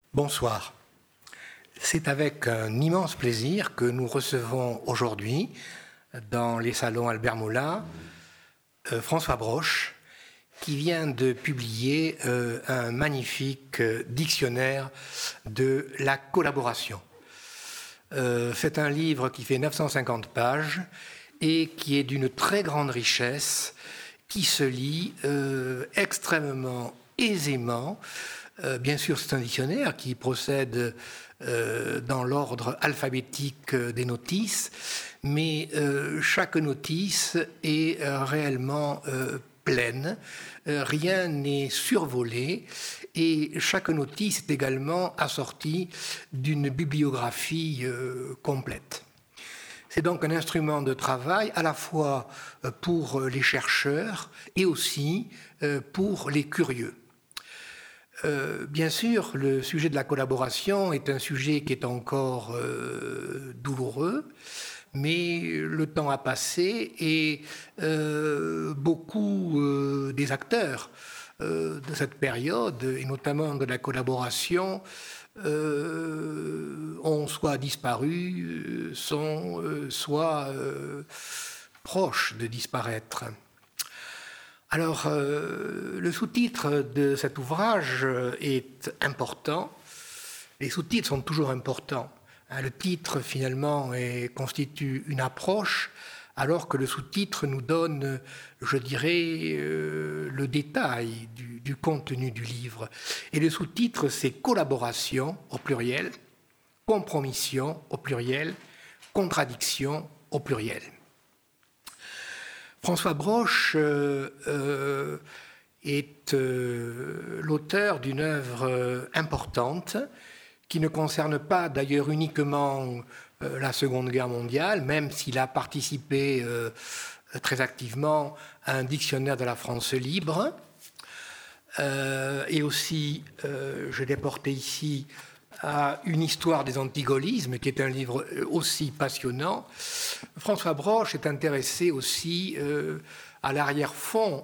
Bonsoir. C'est avec un immense plaisir que nous recevons aujourd'hui, dans les salons Albert Mola, François Broche, qui vient de publier un magnifique dictionnaire de la collaboration. C'est un livre qui fait 950 pages et qui est d'une très grande richesse, qui se lit extrêmement aisément. Bien sûr, c'est un dictionnaire qui procède dans l'ordre alphabétique des notices, mais chaque notice est réellement pleine, rien n'est survolé, et chaque notice est également assortie d'une bibliographie complète. C'est donc un instrument de travail à la fois pour les chercheurs et aussi pour les curieux. Bien sûr, le sujet de la collaboration est un sujet qui est encore douloureux, mais le temps a passé et beaucoup des acteurs de cette période, et notamment de la collaboration, ont soit disparu, sont soit proches de disparaître. Alors, le sous-titre de cet ouvrage est important. Les sous-titres sont toujours importants. Le titre, finalement, constitue une approche, alors que le sous-titre nous donne, je dirais, le détail du contenu du livre. Et le sous-titre, c'est collaboration au pluriel, compromission au pluriel, contradiction au pluriel. François Broche est l'auteur d'une œuvre importante qui ne concerne pas d'ailleurs uniquement la Seconde Guerre mondiale, même s'il a participé très activement à un dictionnaire de la France libre. Et aussi, je l'ai porté ici, à une histoire des antigaullismes, qui est un livre aussi passionnant. François Broche est intéressé aussi à l'arrière-fond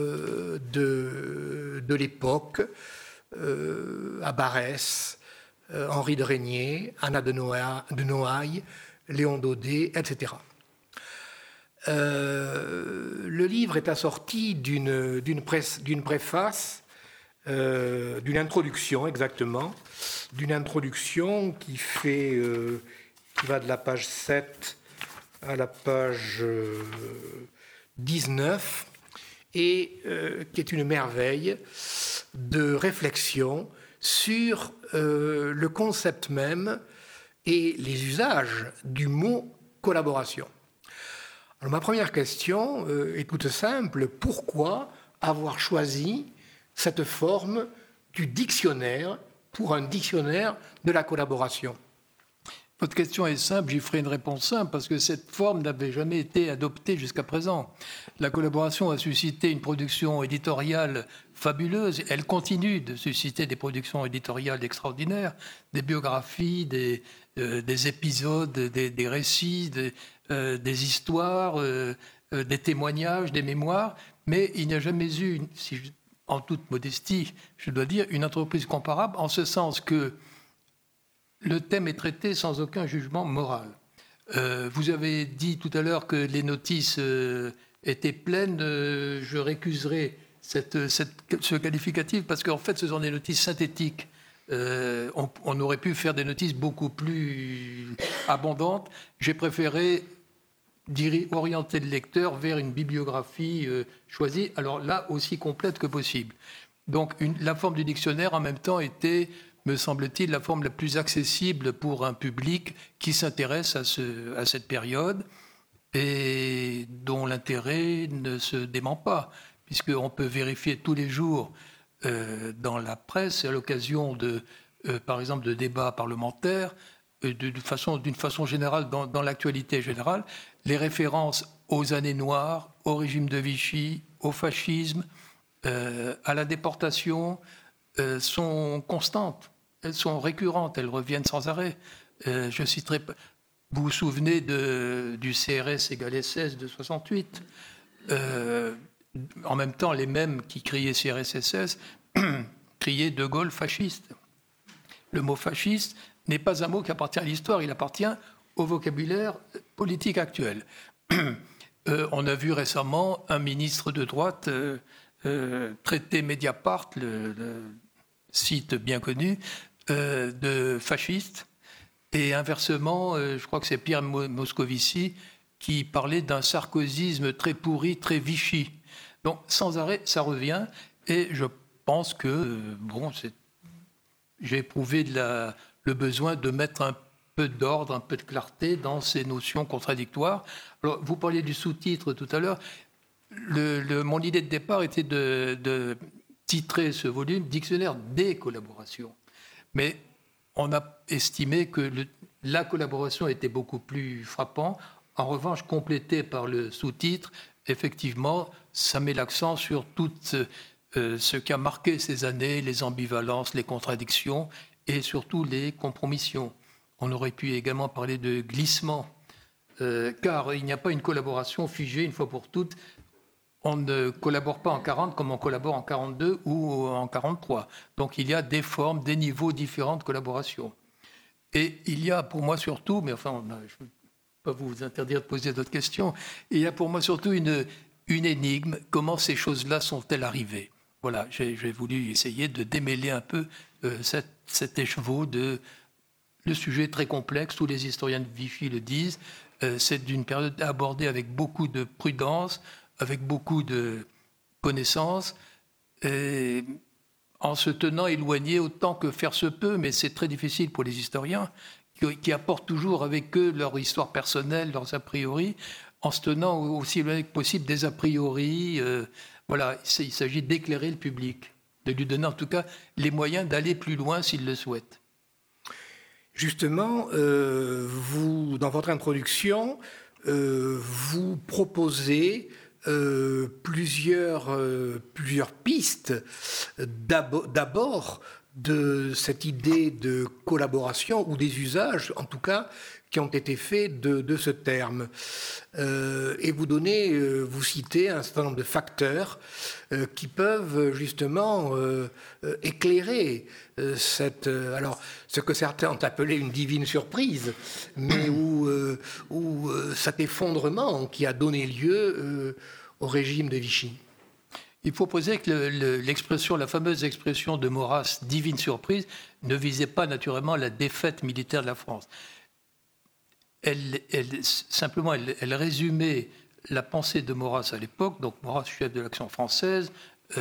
de l'époque, à Barrès, Henri de Régnier, Anna de Noailles, Léon Daudet, etc. Le livre est assorti d'une préface, d'une introduction exactement, d'une introduction qui va de la page 7 à la page 19 et qui est une merveille de réflexion sur le concept même et les usages du mot collaboration. Alors ma première question est toute simple: pourquoi avoir choisi cette forme du dictionnaire pour un dictionnaire de la collaboration? Votre question est simple, j'y ferai une réponse simple, parce que cette forme n'avait jamais été adoptée jusqu'à présent. La collaboration a suscité une production éditoriale fabuleuse. Elle continue de susciter des productions éditoriales extraordinaires, des biographies, des épisodes, des récits, des histoires, des témoignages, des mémoires. Mais il n'y a jamais eu, en toute modestie, je dois dire, une entreprise comparable, en ce sens que le thème est traité sans aucun jugement moral. Vous avez dit tout à l'heure que les notices étaient pleines. Je récuserai ce qualificatif parce qu'en fait, ce sont des notices synthétiques. On aurait pu faire des notices beaucoup plus abondantes. J'ai préféré orienter le lecteur vers une bibliographie choisie, alors là, aussi complète que possible. Donc, la forme du dictionnaire, en même temps, était, me semble-t-il, la forme la plus accessible pour un public qui s'intéresse à cette période et dont l'intérêt ne se dément pas, puisqu'on peut vérifier tous les jours dans la presse, à l'occasion par exemple, de débats parlementaires, d'une façon générale, dans l'actualité générale, les références aux années noires, au régime de Vichy, au fascisme, à la déportation, sont constantes. Elles sont récurrentes, elles reviennent sans arrêt. Je citerai, vous vous souvenez du CRS égale SS de 68. En même temps, les mêmes qui criaient CRS-SS criaient De Gaulle fasciste. le mot fasciste n'est pas un mot qui appartient à l'histoire, il appartient au vocabulaire politique actuel. On a vu récemment un ministre de droite traiter Mediapart, le site bien connu, de fasciste. Et inversement, je crois que c'est Pierre Moscovici qui parlait d'un sarkozysme très pourri, très Vichy. Donc sans arrêt, ça revient. Et je pense que j'ai éprouvé le besoin de mettre un peu d'ordre, un peu de clarté dans ces notions contradictoires. Alors, vous parliez du sous-titre tout à l'heure. Mon idée de départ était de titrer ce volume « Dictionnaire des collaborations ». Mais on a estimé que la collaboration était beaucoup plus frappant. En revanche, complété par le sous-titre, effectivement, ça met l'accent sur tout ce qui a marqué ces années, les ambivalences, les contradictions et surtout les compromissions. On aurait pu également parler de glissement, car il n'y a pas une collaboration figée une fois pour toutes. On ne collabore pas en 40 comme on collabore en 42 ou en 43. Donc il y a des formes, des niveaux différents de collaboration. Et il y a pour moi surtout, mais enfin, je ne vais pas vous interdire de poser d'autres questions, il y a pour moi surtout une énigme. Comment ces choses-là sont-elles arrivées ? Voilà, j'ai voulu essayer de démêler un peu cet écheveau de... Le sujet est très complexe, tous les historiens de Vichy le disent. C'est d'une période abordée avec beaucoup de prudence, avec beaucoup de connaissances, et en se tenant éloigné autant que faire se peut, mais c'est très difficile pour les historiens, qui apportent toujours avec eux leur histoire personnelle, leurs a priori, en se tenant aussi éloigné que possible des a priori. Voilà, il s'agit d'éclairer le public, de lui donner en tout cas les moyens d'aller plus loin s'il le souhaite. Justement, vous, dans votre introduction, vous proposez plusieurs pistes. D'abord, de cette idée de collaboration ou des usages, en tout cas, qui ont été faits de ce terme. Et vous citez un certain nombre de facteurs qui peuvent justement éclairer ce que certains ont appelé une divine surprise, mais où cet effondrement qui a donné lieu au régime de Vichy. Il faut poser que la fameuse expression de Maurras, divine surprise, ne visait pas naturellement la défaite militaire de la France. Elle résumait la pensée de Maurras à l'époque, donc Maurras, chef de l'Action française,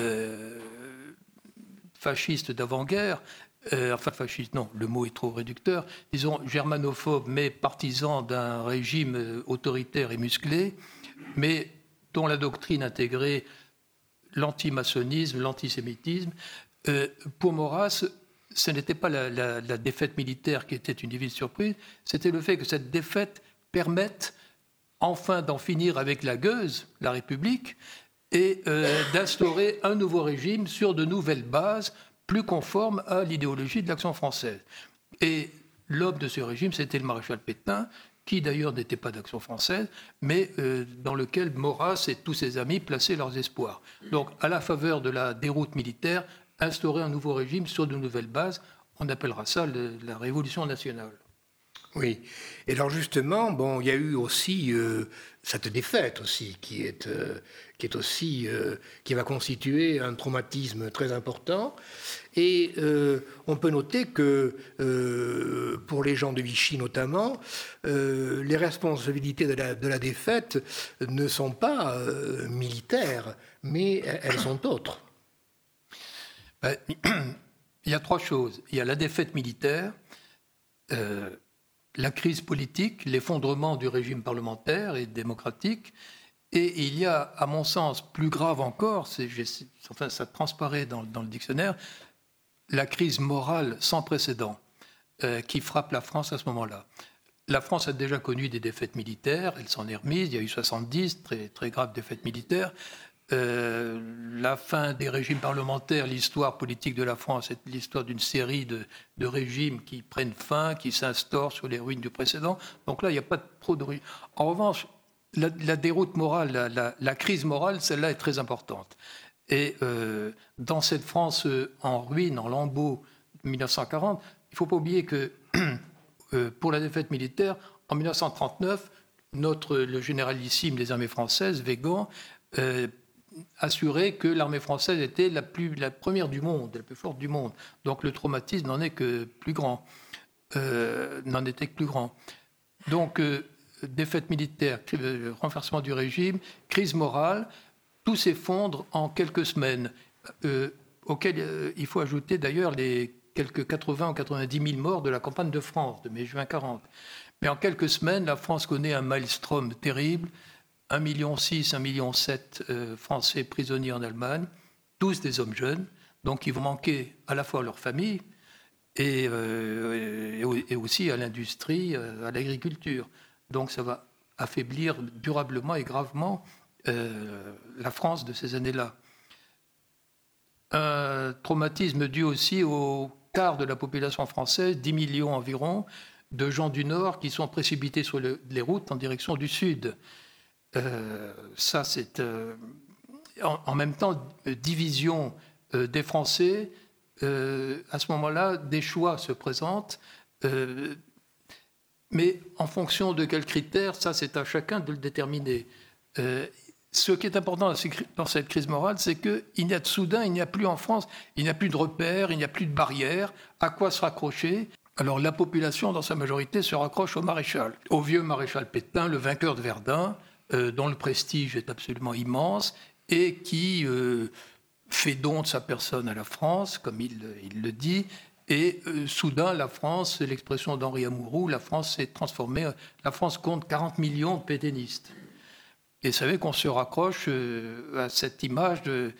fasciste d'avant-guerre, fasciste, non, le mot est trop réducteur, disons germanophobe, mais partisan d'un régime autoritaire et musclé, mais dont la doctrine intégrait l'antimaçonnisme, l'antisémitisme. Pour Maurras, ce n'était pas la défaite militaire qui était une divine surprise, c'était le fait que cette défaite permette enfin d'en finir avec la gueuse, la République, et d'instaurer un nouveau régime sur de nouvelles bases plus conformes à l'idéologie de l'Action française. Et l'homme de ce régime, c'était le maréchal Pétain, qui d'ailleurs n'était pas d'Action française, mais dans lequel Maurras et tous ses amis plaçaient leurs espoirs. Donc, à la faveur de la déroute militaire, instaurer un nouveau régime sur de nouvelles bases, on appellera ça la Révolution nationale. Oui. Et alors justement, il y a eu aussi cette défaite aussi qui va constituer un traumatisme très important. Et on peut noter que pour les gens de Vichy notamment, les responsabilités de la défaite ne sont pas militaires, mais elles sont autres. Il y a trois choses. Il y a la défaite militaire, la crise politique, l'effondrement du régime parlementaire et démocratique, et il y a, à mon sens, plus grave encore, ça transparaît dans le dictionnaire, la crise morale sans précédent qui frappe la France à ce moment-là. La France a déjà connu des défaites militaires, elle s'en est remise, il y a eu 70, très, très graves défaites militaires. La fin des régimes parlementaires, l'histoire politique de la France est l'histoire d'une série de régimes qui prennent fin, qui s'instaurent sur les ruines du précédent. Donc là, il n'y a pas trop de... En revanche, la déroute morale, la crise morale, celle-là est très importante. Et dans cette France en ruine, en lambeaux, 1940, ne faut pas oublier que pour la défaite militaire, en 1939, le généralissime des armées françaises, Weygand, assurait que l'armée française était la première du monde, la plus forte du monde. Donc le traumatisme n'en était que plus grand. Donc, défaite militaire, renversement du régime, crise morale, tout s'effondre en quelques semaines, auxquelles il faut ajouter d'ailleurs les quelques 80 ou 90 000 morts de la campagne de France, de mai-juin 40. Mais en quelques semaines, la France connaît un maelstrom terrible, 1,6 million, 1,7 million Français prisonniers en Allemagne, tous des hommes jeunes, donc ils vont manquer à la fois à leur famille et aussi à l'industrie, à l'agriculture. Donc ça va affaiblir durablement et gravement la France de ces années-là. Un traumatisme dû aussi au quart de la population française, 10 millions environ, de gens du Nord qui sont précipités sur les routes en direction du Sud. Ça, c'est en même temps division des Français. À ce moment-là, des choix se présentent, mais en fonction de quels critères, ça, c'est à chacun de le déterminer. Ce qui est important dans cette crise morale, c'est qu'il n'y a de soudain, il n'y a plus en France, il n'y a plus de repères, il n'y a plus de barrières. À quoi se raccrocher ? Alors la population, dans sa majorité, se raccroche au maréchal, au vieux maréchal Pétain, le vainqueur de Verdun, dont le prestige est absolument immense et qui fait don de sa personne à la France, comme il le dit. Et soudain, la France, c'est l'expression d'Henri Amouroux, la France s'est transformée. La France compte 40 millions de pétainistes. Et vous savez qu'on se raccroche à cette image de...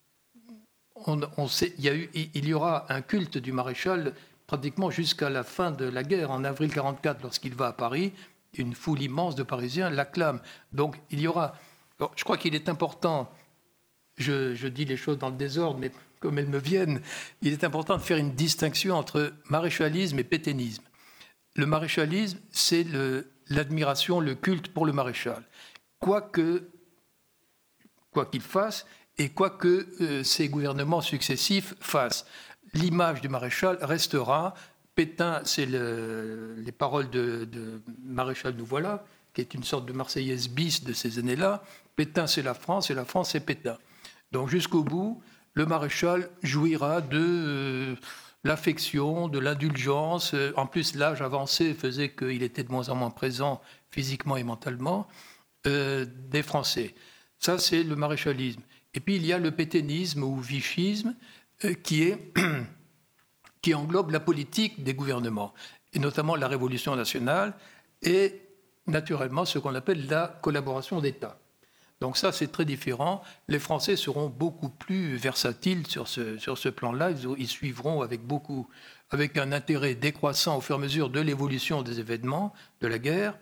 il y aura un culte du maréchal pratiquement jusqu'à la fin de la guerre. En avril 1944, lorsqu'il va à Paris, une foule immense de Parisiens l'acclame. Donc il y aura... Alors, je crois qu'il est important, je dis les choses dans le désordre, mais comme elles me viennent, il est important de faire une distinction entre maréchalisme et pétainisme. Le maréchalisme, c'est l'admiration, le culte pour le maréchal. Quoi qu'il fasse et quoi que ces gouvernements successifs fassent. L'image du maréchal restera. Pétain, c'est les paroles de Maréchal Nous voilà, qui est une sorte de Marseillaise bis de ces années-là. Pétain, c'est la France, et la France, c'est Pétain. Donc jusqu'au bout, le maréchal jouira de l'affection, de l'indulgence. En plus, l'âge avancé faisait qu'il était de moins en moins présent physiquement et mentalement. Des Français. Ça, c'est le maréchalisme. Et puis, il y a le pétainisme ou vichisme qui englobe la politique des gouvernements, et notamment la Révolution nationale, et naturellement ce qu'on appelle la collaboration d'État. Donc ça, c'est très différent. Les Français seront beaucoup plus versatiles sur ce plan-là. Ils suivront avec un intérêt décroissant au fur et à mesure de l'évolution des événements, de la guerre,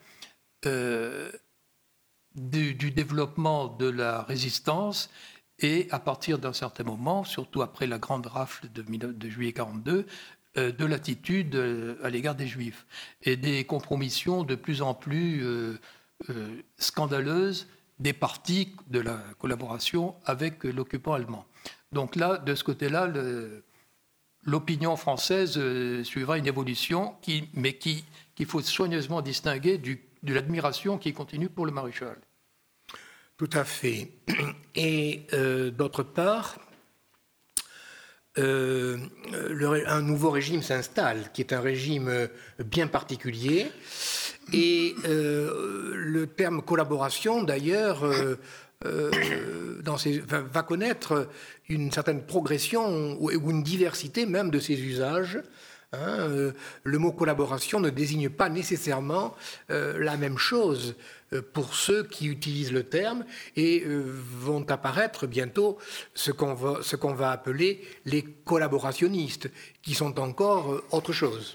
du développement de la résistance et à partir d'un certain moment, surtout après la grande rafle de juillet 1942, de l'attitude à l'égard des Juifs et des compromissions de plus en plus scandaleuses des partis de la collaboration avec l'occupant allemand. Donc là, de ce côté-là, l'opinion française suivra une évolution qu'il faut soigneusement distinguer de l'admiration qui continue pour le maréchal. Tout à fait. Et d'autre part, un nouveau régime s'installe, qui est un régime bien particulier. Et le terme collaboration, d'ailleurs, va connaître une certaine progression ou une diversité même de ses usages. Le mot collaboration ne désigne pas nécessairement la même chose pour ceux qui utilisent le terme et vont apparaître bientôt ce qu'on va appeler les collaborationnistes, qui sont encore autre chose.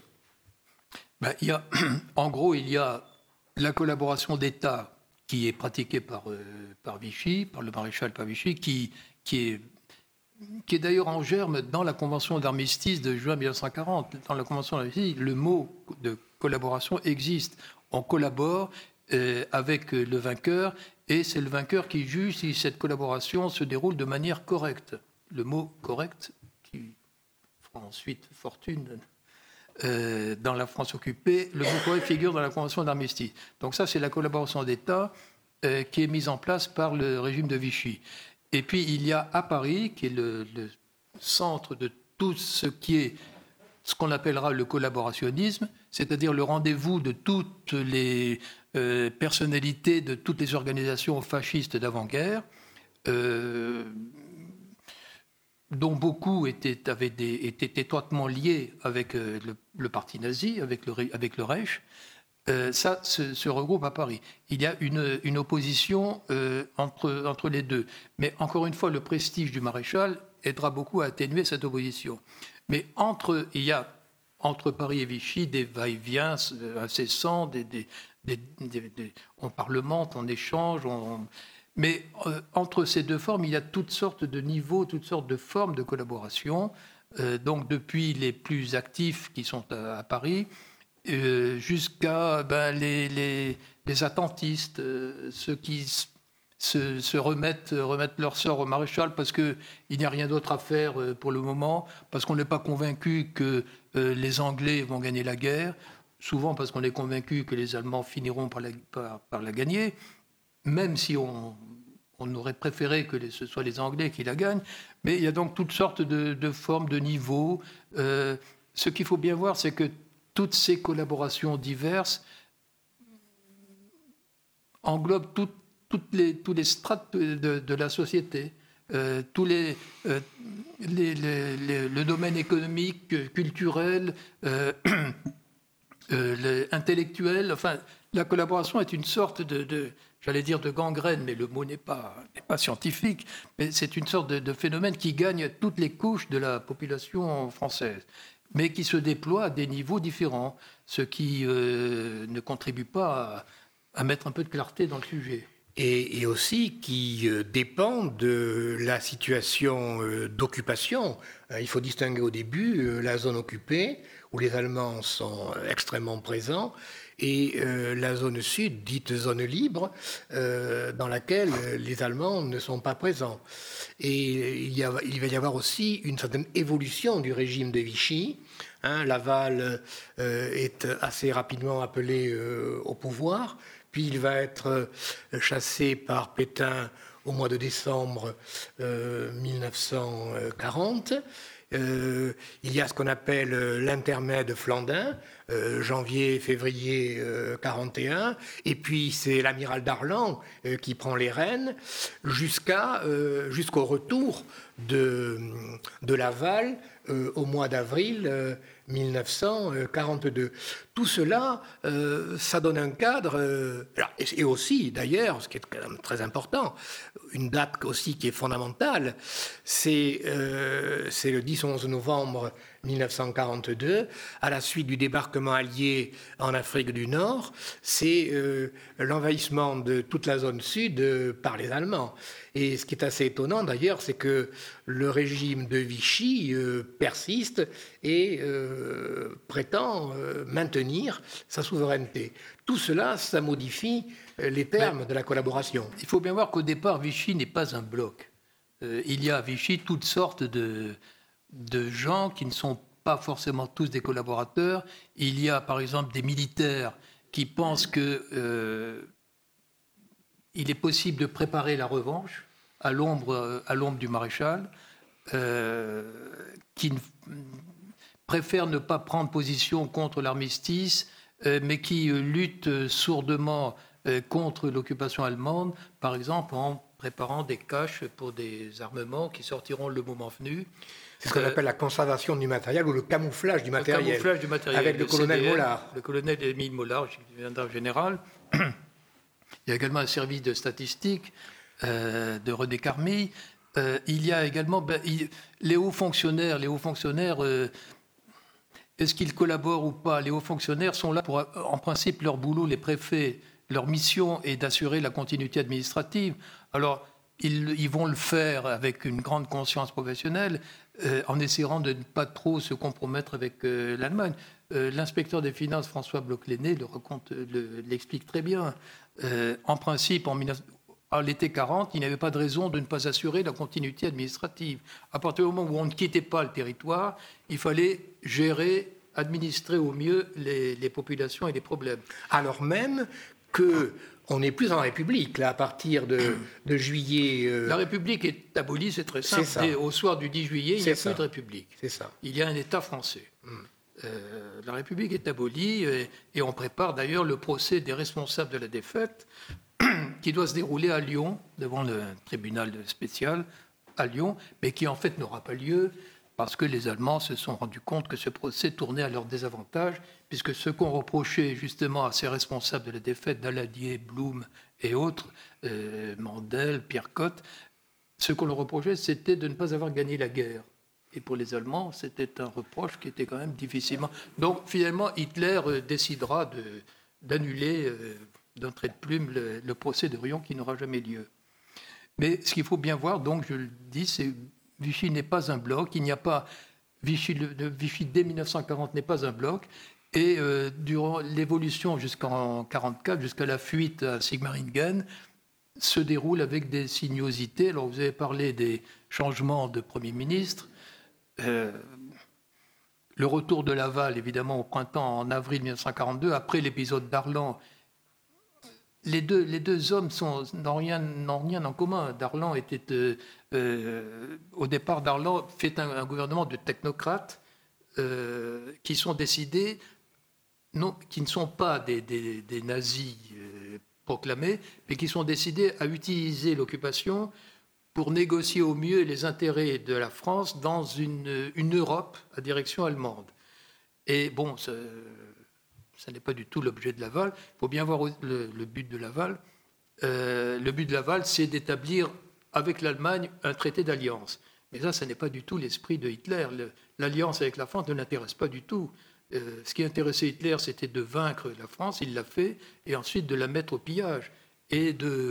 En gros, il y a la collaboration d'État qui est pratiquée par Vichy, par le maréchal par Vichy, qui est d'ailleurs en germe dans la Convention d'armistice de juin 1940. Dans la Convention d'armistice, le mot de collaboration existe. On collabore avec le vainqueur et c'est le vainqueur qui juge si cette collaboration se déroule de manière correcte. Le mot « correct » qui fera ensuite fortune dans la France occupée, le Mont-Corée figure dans la Convention d'armistice. Donc ça, c'est la collaboration d'État qui est mise en place par le régime de Vichy. Et puis, il y a à Paris, qui est le centre de tout ce qui est ce qu'on appellera le collaborationnisme, c'est-à-dire le rendez-vous de toutes les personnalités de toutes les organisations fascistes d'avant-guerre, dont beaucoup étaient étroitement liés avec le parti nazi, avec le Reich. Ça se regroupe à Paris. Il y a une opposition entre les deux. Mais encore une fois, le prestige du maréchal aidera beaucoup à atténuer cette opposition. Mais il y a entre Paris et Vichy des va-et-vient incessants, on parlemente, on échange, mais entre ces deux formes, il y a toutes sortes de niveaux, toutes sortes de formes de collaboration. Donc depuis les plus actifs qui sont à Paris, jusqu'à les attentistes, ceux qui se remettent leur sort au maréchal parce qu'il n'y a rien d'autre à faire pour le moment, parce qu'on n'est pas convaincu que les Anglais vont gagner la guerre, souvent parce qu'on est convaincu que les Allemands finiront par la gagner, même si on aurait préféré que ce soit les Anglais qui la gagnent. Mais il y a donc toutes sortes de formes, de niveaux. Ce qu'il faut bien voir, c'est que toutes ces collaborations diverses englobent tous les strates de la société, le domaine économique, culturel, intellectuel. Enfin, la collaboration est une sorte j'allais dire de gangrène, mais le mot n'est pas scientifique, mais c'est une sorte de phénomène qui gagne toutes les couches de la population française, mais qui se déploie à des niveaux différents, ce qui ne contribue pas à mettre un peu de clarté dans le sujet. Et aussi qui dépend de la situation d'occupation. Il faut distinguer au début la zone occupée, où les Allemands sont extrêmement présents, et la zone sud, dite zone libre, dans laquelle les Allemands ne sont pas présents. Et il va y avoir aussi une certaine évolution du régime de Vichy. Laval est assez rapidement appelé au pouvoir, puis il va être chassé par Pétain au mois de décembre 1940. Il y a ce qu'on appelle l'intermède flandin, janvier-février 41, et puis c'est l'amiral Darlan qui prend les rênes jusqu'au retour de Laval au mois d'avril 1942. Tout cela, ça donne un cadre, et aussi d'ailleurs, ce qui est quand même très important, une date aussi qui est fondamentale, c'est le 10-11 novembre 1942, à la suite du débarquement allié en Afrique du Nord, c'est l'envahissement de toute la zone sud par les Allemands. Et ce qui est assez étonnant d'ailleurs, c'est que le régime de Vichy persiste et prétend maintenir sa souveraineté. Tout cela, ça modifie les termes de la collaboration. Il faut bien voir qu'au départ, Vichy n'est pas un bloc. Il y a à Vichy toutes sortes de gens qui ne sont pas forcément tous des collaborateurs. Il y a par exemple des militaires qui pensent qu'il est possible de préparer la revanche à l'ombre du maréchal, qui préfèrent ne pas prendre position contre l'armistice, mais qui luttent sourdement contre l'occupation allemande, par exemple en préparant des caches pour des armements qui sortiront le moment venu. C'est ce qu'on appelle la conservation du matériel ou le camouflage du matériel. Le camouflage du matériel. Avec le colonel Mollard. Le colonel Émile Mollard, gendarme général. Il y a également un service de statistique de René Carmy. Il y a également les hauts fonctionnaires. Est-ce qu'ils collaborent ou pas? Les hauts fonctionnaires sont là pour, en principe, leur boulot, les préfets, leur mission est d'assurer la continuité administrative. Alors, ils vont le faire avec une grande conscience professionnelle, en essayant de ne pas trop se compromettre avec l'Allemagne. L'inspecteur des finances, François Bloch-Lenné, l'explique très bien. En principe, à l'été 40, il n'y avait pas de raison de ne pas assurer la continuité administrative. À partir du moment où on ne quittait pas le territoire, il fallait gérer administrer au mieux les populations et les problèmes. Alors même qu'on n'est plus en République, là, à partir de juillet. La République est abolie, c'est très simple. Et au soir du 10 juillet, il n'y a plus de République. C'est ça. Il y a un État français. La République est abolie et on prépare d'ailleurs le procès des responsables de la défaite qui doit se dérouler à Lyon, devant le tribunal spécial à Lyon, mais qui en fait n'aura pas lieu parce que les Allemands se sont rendus compte que ce procès tournait à leur désavantage, puisque ce qu'on reprochait justement à ces responsables de la défaite, Daladier, Blum et autres, Mandel, Pierre Cotte, ce qu'on leur reprochait, c'était de ne pas avoir gagné la guerre. Et pour les Allemands, c'était un reproche qui était quand même difficilement... Donc finalement, Hitler décidera d'annuler d'un trait de plume le procès de Riom qui n'aura jamais lieu. Mais ce qu'il faut bien voir, donc je le dis, c'est Vichy n'est pas un bloc, il n'y a pas... Vichy dès 1940 n'est pas un bloc, et durant l'évolution jusqu'en 1944, jusqu'à la fuite à Sigmaringen, se déroule avec des sinuosités. Alors vous avez parlé des changements de Premier ministre, le retour de Laval, évidemment, au printemps, en avril 1942, après l'épisode d'Arlan. Les deux hommes n'ont rien en commun. Darlan était, au départ, Darlan fait un gouvernement de technocrates qui sont décidés, qui ne sont pas des nazis proclamés, mais qui sont décidés à utiliser l'occupation pour négocier au mieux les intérêts de la France dans une Europe à direction allemande. Et bon, ça n'est pas du tout l'objet de Laval. Il faut bien voir le but de Laval. Le but de Laval, c'est d'établir avec l'Allemagne un traité d'alliance. Mais ça n'est pas du tout l'esprit de Hitler. L'alliance avec la France ne l'intéresse pas du tout. Ce qui intéressait Hitler, c'était de vaincre la France, il l'a fait, et ensuite de la mettre au pillage, et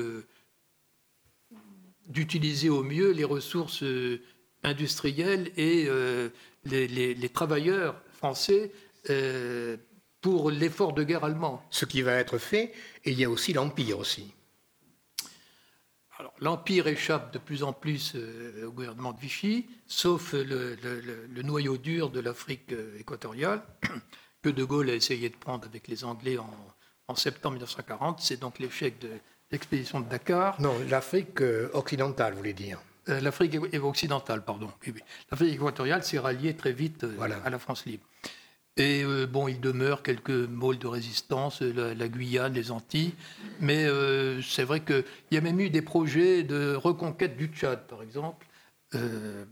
d'utiliser au mieux les ressources industrielles et les travailleurs français pour l'effort de guerre allemand. Ce qui va être fait, et il y a aussi l'Empire aussi. Alors, l'Empire échappe de plus en plus au gouvernement de Vichy, sauf le noyau dur de l'Afrique équatoriale, que De Gaulle a essayé de prendre avec les Anglais en septembre 1940. C'est donc l'échec de l'expédition de Dakar. Non, l'Afrique occidentale, vous voulez dire. L'Afrique occidentale, pardon. Oui. L'Afrique équatoriale s'est ralliée très vite à la France libre. Et il demeure quelques môles de résistance, la Guyane, les Antilles. Mais c'est vrai qu'il y a même eu des projets de reconquête du Tchad, par exemple. Le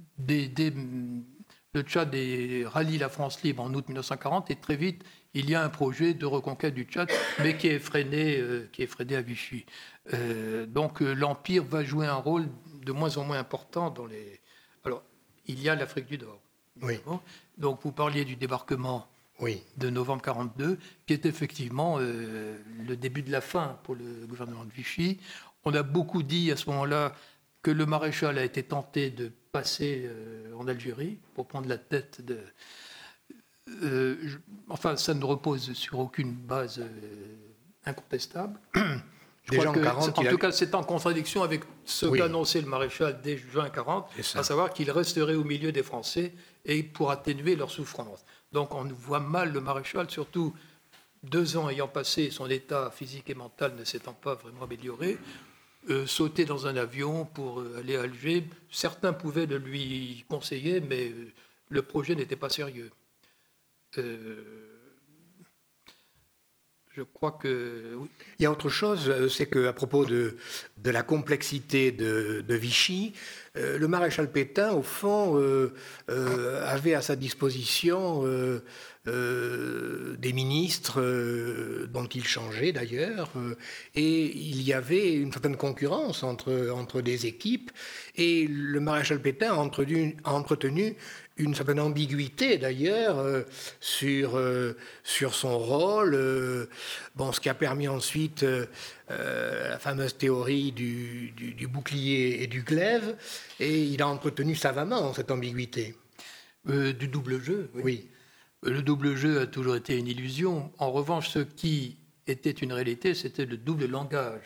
Tchad rallie la France libre en août 1940 et très vite, il y a un projet de reconquête du Tchad, mais qui est freiné à Vichy. Donc l'Empire va jouer un rôle de moins en moins important dans les... Alors, il y a l'Afrique du Nord. Oui. Donc vous parliez du débarquement de novembre 1942, qui est effectivement le début de la fin pour le gouvernement de Vichy. On a beaucoup dit à ce moment-là que le maréchal a été tenté de passer en Algérie pour prendre la tête de... ça ne repose sur aucune base incontestable. En tout cas, c'est en contradiction avec ce qu'annonçait le maréchal dès juin 1940, à savoir qu'il resterait au milieu des Français et pour atténuer leur souffrance. Donc on voit mal le maréchal, surtout 2 ans ayant passé, son état physique et mental ne s'étant pas vraiment amélioré, sauter dans un avion pour aller à Alger. Certains pouvaient le lui conseiller, mais le projet n'était pas sérieux. Je crois que... Oui. Il y a autre chose, c'est qu'à propos de la complexité de Vichy, le maréchal Pétain, au fond, avait à sa disposition des ministres dont il changeait d'ailleurs, et il y avait une certaine concurrence entre des équipes, et le maréchal Pétain a entretenu une certaine ambiguïté d'ailleurs sur son rôle, ce qui a permis ensuite la fameuse théorie du bouclier et du glaive, et il a entretenu savamment cette ambiguïté. Du double jeu, oui. Le double jeu a toujours été une illusion. En revanche, ce qui était une réalité, c'était le double langage.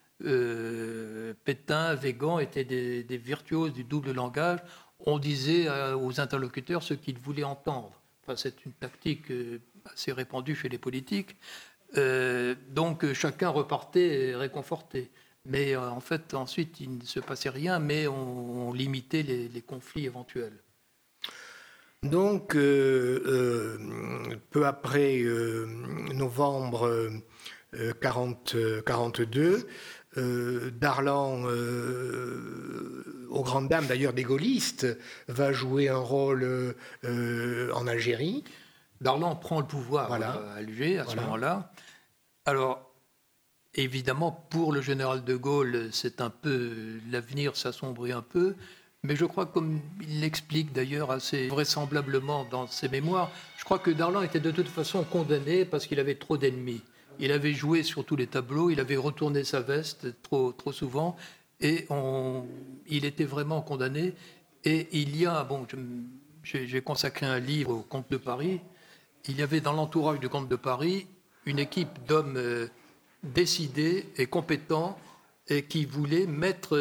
Pétain, Végan étaient des virtuoses du double langage. On disait aux interlocuteurs ce qu'ils voulaient entendre. Enfin, c'est une tactique assez répandue chez les politiques. Donc chacun repartait réconforté. Mais en fait, ensuite, il ne se passait rien, mais on limitait les conflits éventuels. Donc, peu après novembre 42, Darlan, aux grandes dames d'ailleurs des gaullistes, va jouer un rôle en Algérie. Darlan prend le pouvoir à Alger à ce moment-là. Alors, évidemment, pour le général de Gaulle, c'est un peu l'avenir s'assombrit un peu. Mais je crois, comme il l'explique d'ailleurs assez vraisemblablement dans ses mémoires, je crois que Darlan était de toute façon condamné parce qu'il avait trop d'ennemis. Il avait joué sur tous les tableaux, il avait retourné sa veste trop souvent, et il était vraiment condamné. Et il y a, j'ai consacré un livre au comte de Paris, il y avait dans l'entourage du comte de Paris une équipe d'hommes décidés et compétents et qui voulaient mettre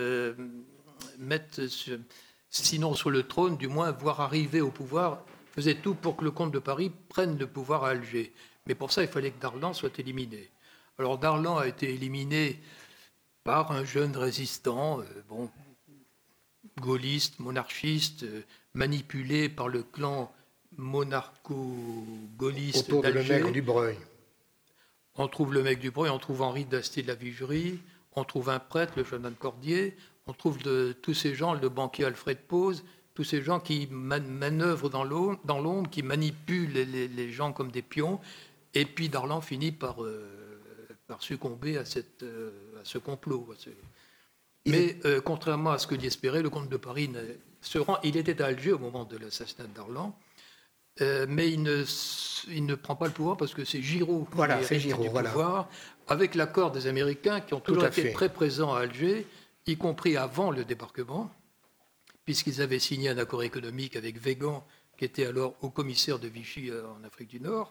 sinon sur le trône, du moins voir arriver au pouvoir, faisait tout pour que le comte de Paris prenne le pouvoir à Alger. Mais pour ça, il fallait que Darlan soit éliminé. Alors Darlan a été éliminé par un jeune résistant, gaulliste, monarchiste, manipulé par le clan monarcho-gaulliste autour d'Alger. de Lemaitre du Breuil. On trouve Lemaitre du Breuil, on trouve Henri d'Astier de la Vigerie, on trouve un prêtre, le jeune Cordier, on trouve tous ces gens, le banquier Alfred Pose, tous ces gens qui manœuvrent dans l'ombre, qui manipulent les gens comme des pions. Et puis Darlan finit par succomber à ce complot. Mais contrairement à ce que dit espérait, le comte de Paris il était à Alger au moment de l'assassinat de Darlan, mais il ne prend pas le pouvoir parce que c'est Giraud qui hérite du pouvoir, avec l'accord des Américains qui ont toujours été très présents à Alger, y compris avant le débarquement, puisqu'ils avaient signé un accord économique avec Weygand, qui était alors haut commissaire de Vichy en Afrique du Nord.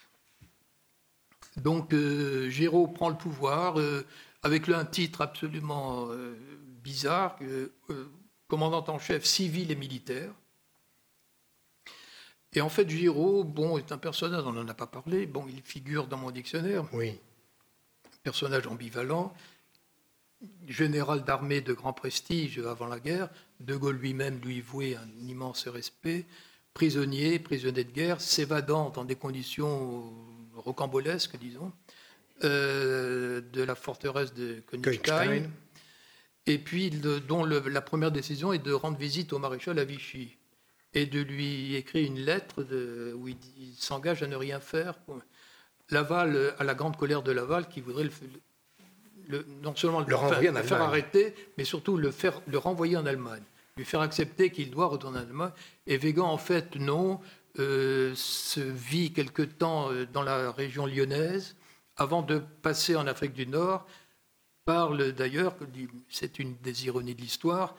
Donc Giraud prend le pouvoir avec un titre absolument bizarre, commandant en chef civil et militaire. Et en fait, Giraud, est un personnage, on n'en a pas parlé, il figure dans mon dictionnaire. Oui. Personnage ambivalent, général d'armée de grand prestige avant la guerre, De Gaulle lui-même lui vouait un immense respect, prisonnier de guerre, s'évadant dans des conditions rocambolesques, disons, de la forteresse de Königstein, et puis dont la première décision est de rendre visite au maréchal à Vichy et de lui écrire une lettre où il s'engage à ne rien faire. Laval, à la grande colère de Laval, qui voudrait non seulement le faire arrêter, mais surtout le renvoyer en Allemagne, lui faire accepter qu'il doit retourner en Allemagne. Et Weygand, en fait, non, se vit quelque temps dans la région lyonnaise, avant de passer en Afrique du Nord, parle d'ailleurs, c'est une des ironies de l'histoire,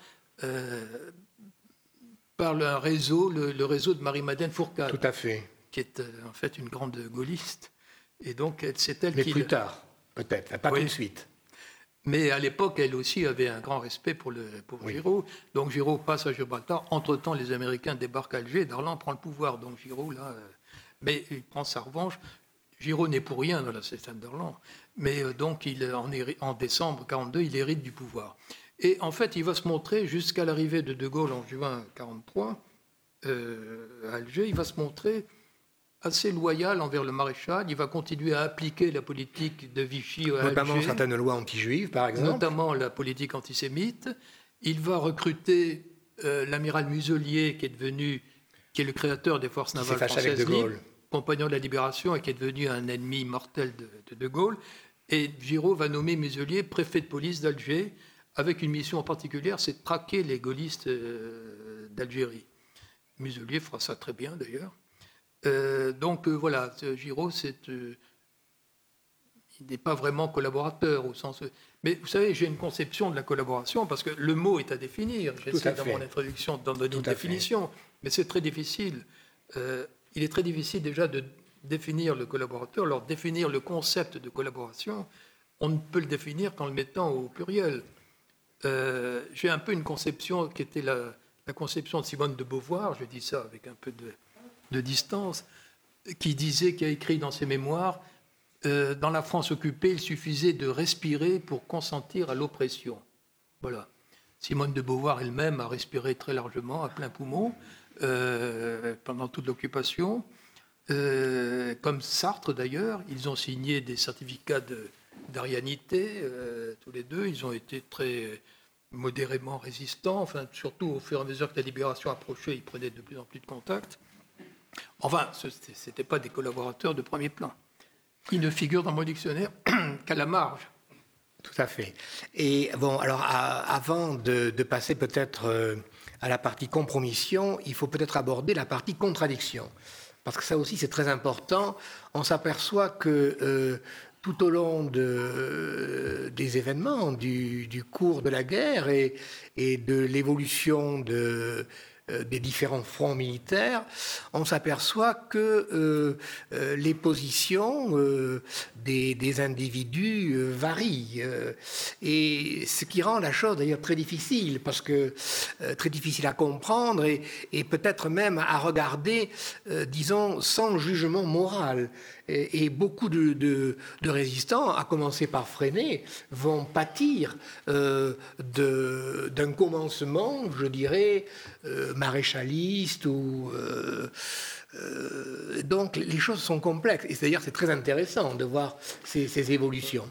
par le réseau de Marie-Madeleine Fourcade. Tout à fait. Qui est en fait une grande gaulliste. Et donc, c'est elle qui... Mais plus tard, peut-être, pas tout de suite. Mais à l'époque, elle aussi avait un grand respect pour Giraud. Donc Giraud passe à Gibraltar. Entre-temps, les Américains débarquent à Alger. Darlan prend le pouvoir. Donc Giraud, là... mais il prend sa revanche. Giraud n'est pour rien dans l'assassinat de Darlan. Mais donc, en décembre 1942, il hérite du pouvoir. Et en fait, il va se montrer, jusqu'à l'arrivée de Gaulle en juin 1943, à Alger, il va se montrer assez loyal envers le maréchal. Il va continuer à appliquer la politique de Vichy à Alger. Notamment certaines lois anti-juives, par exemple. Notamment la politique antisémite. Il va recruter l'amiral Muselier, qui est le créateur des forces navales françaises libres, compagnon de la Libération, et qui est devenu un ennemi mortel de Gaulle. Et Giraud va nommer Muselier préfet de police d'Alger, avec une mission en particulière, c'est de traquer les gaullistes d'Algérie. Muselier fera ça très bien, d'ailleurs. Donc voilà, Giraud, il n'est pas vraiment collaborateur au sens... Mais vous savez, j'ai une conception de la collaboration, parce que le mot est à définir. J'essaie dans mon introduction d'en donner une définition, mais c'est très difficile. Il est très difficile déjà de définir le collaborateur. Alors définir le concept de collaboration, on ne peut le définir qu'en le mettant au pluriel. J'ai un peu une conception qui était la conception de Simone de Beauvoir, je dis ça avec un peu de distance, qui a écrit dans ses mémoires dans la France occupée, il suffisait de respirer pour consentir à l'oppression. Voilà. Simone de Beauvoir elle-même a respiré très largement, à plein poumon, pendant toute l'occupation. Comme Sartre d'ailleurs, ils ont signé des certificats d'arianité, tous les deux. Ils ont été très modérément résistants. Enfin, surtout au fur et à mesure que la libération approchait, ils prenaient de plus en plus de contact. Enfin, ce n'étaient pas des collaborateurs de premier plan. Ils ne figurent dans mon dictionnaire qu'à la marge. Tout à fait. Et bon, alors avant de passer peut-être à la partie compromission, il faut peut-être aborder la partie contradiction. Parce que ça aussi, c'est très important. On s'aperçoit que tout au long des événements, du cours de la guerre et de l'évolution des différents fronts militaires, on s'aperçoit que les positions des individus varient. Et ce qui rend la chose d'ailleurs très difficile, parce que très difficile à comprendre et peut-être même à regarder, disons, sans jugement moral. Et beaucoup de résistants, à commencer par Freinet, vont pâtir d'un commencement, je dirais, maréchaliste ou donc les choses sont complexes et d'ailleurs c'est très intéressant de voir ces évolutions.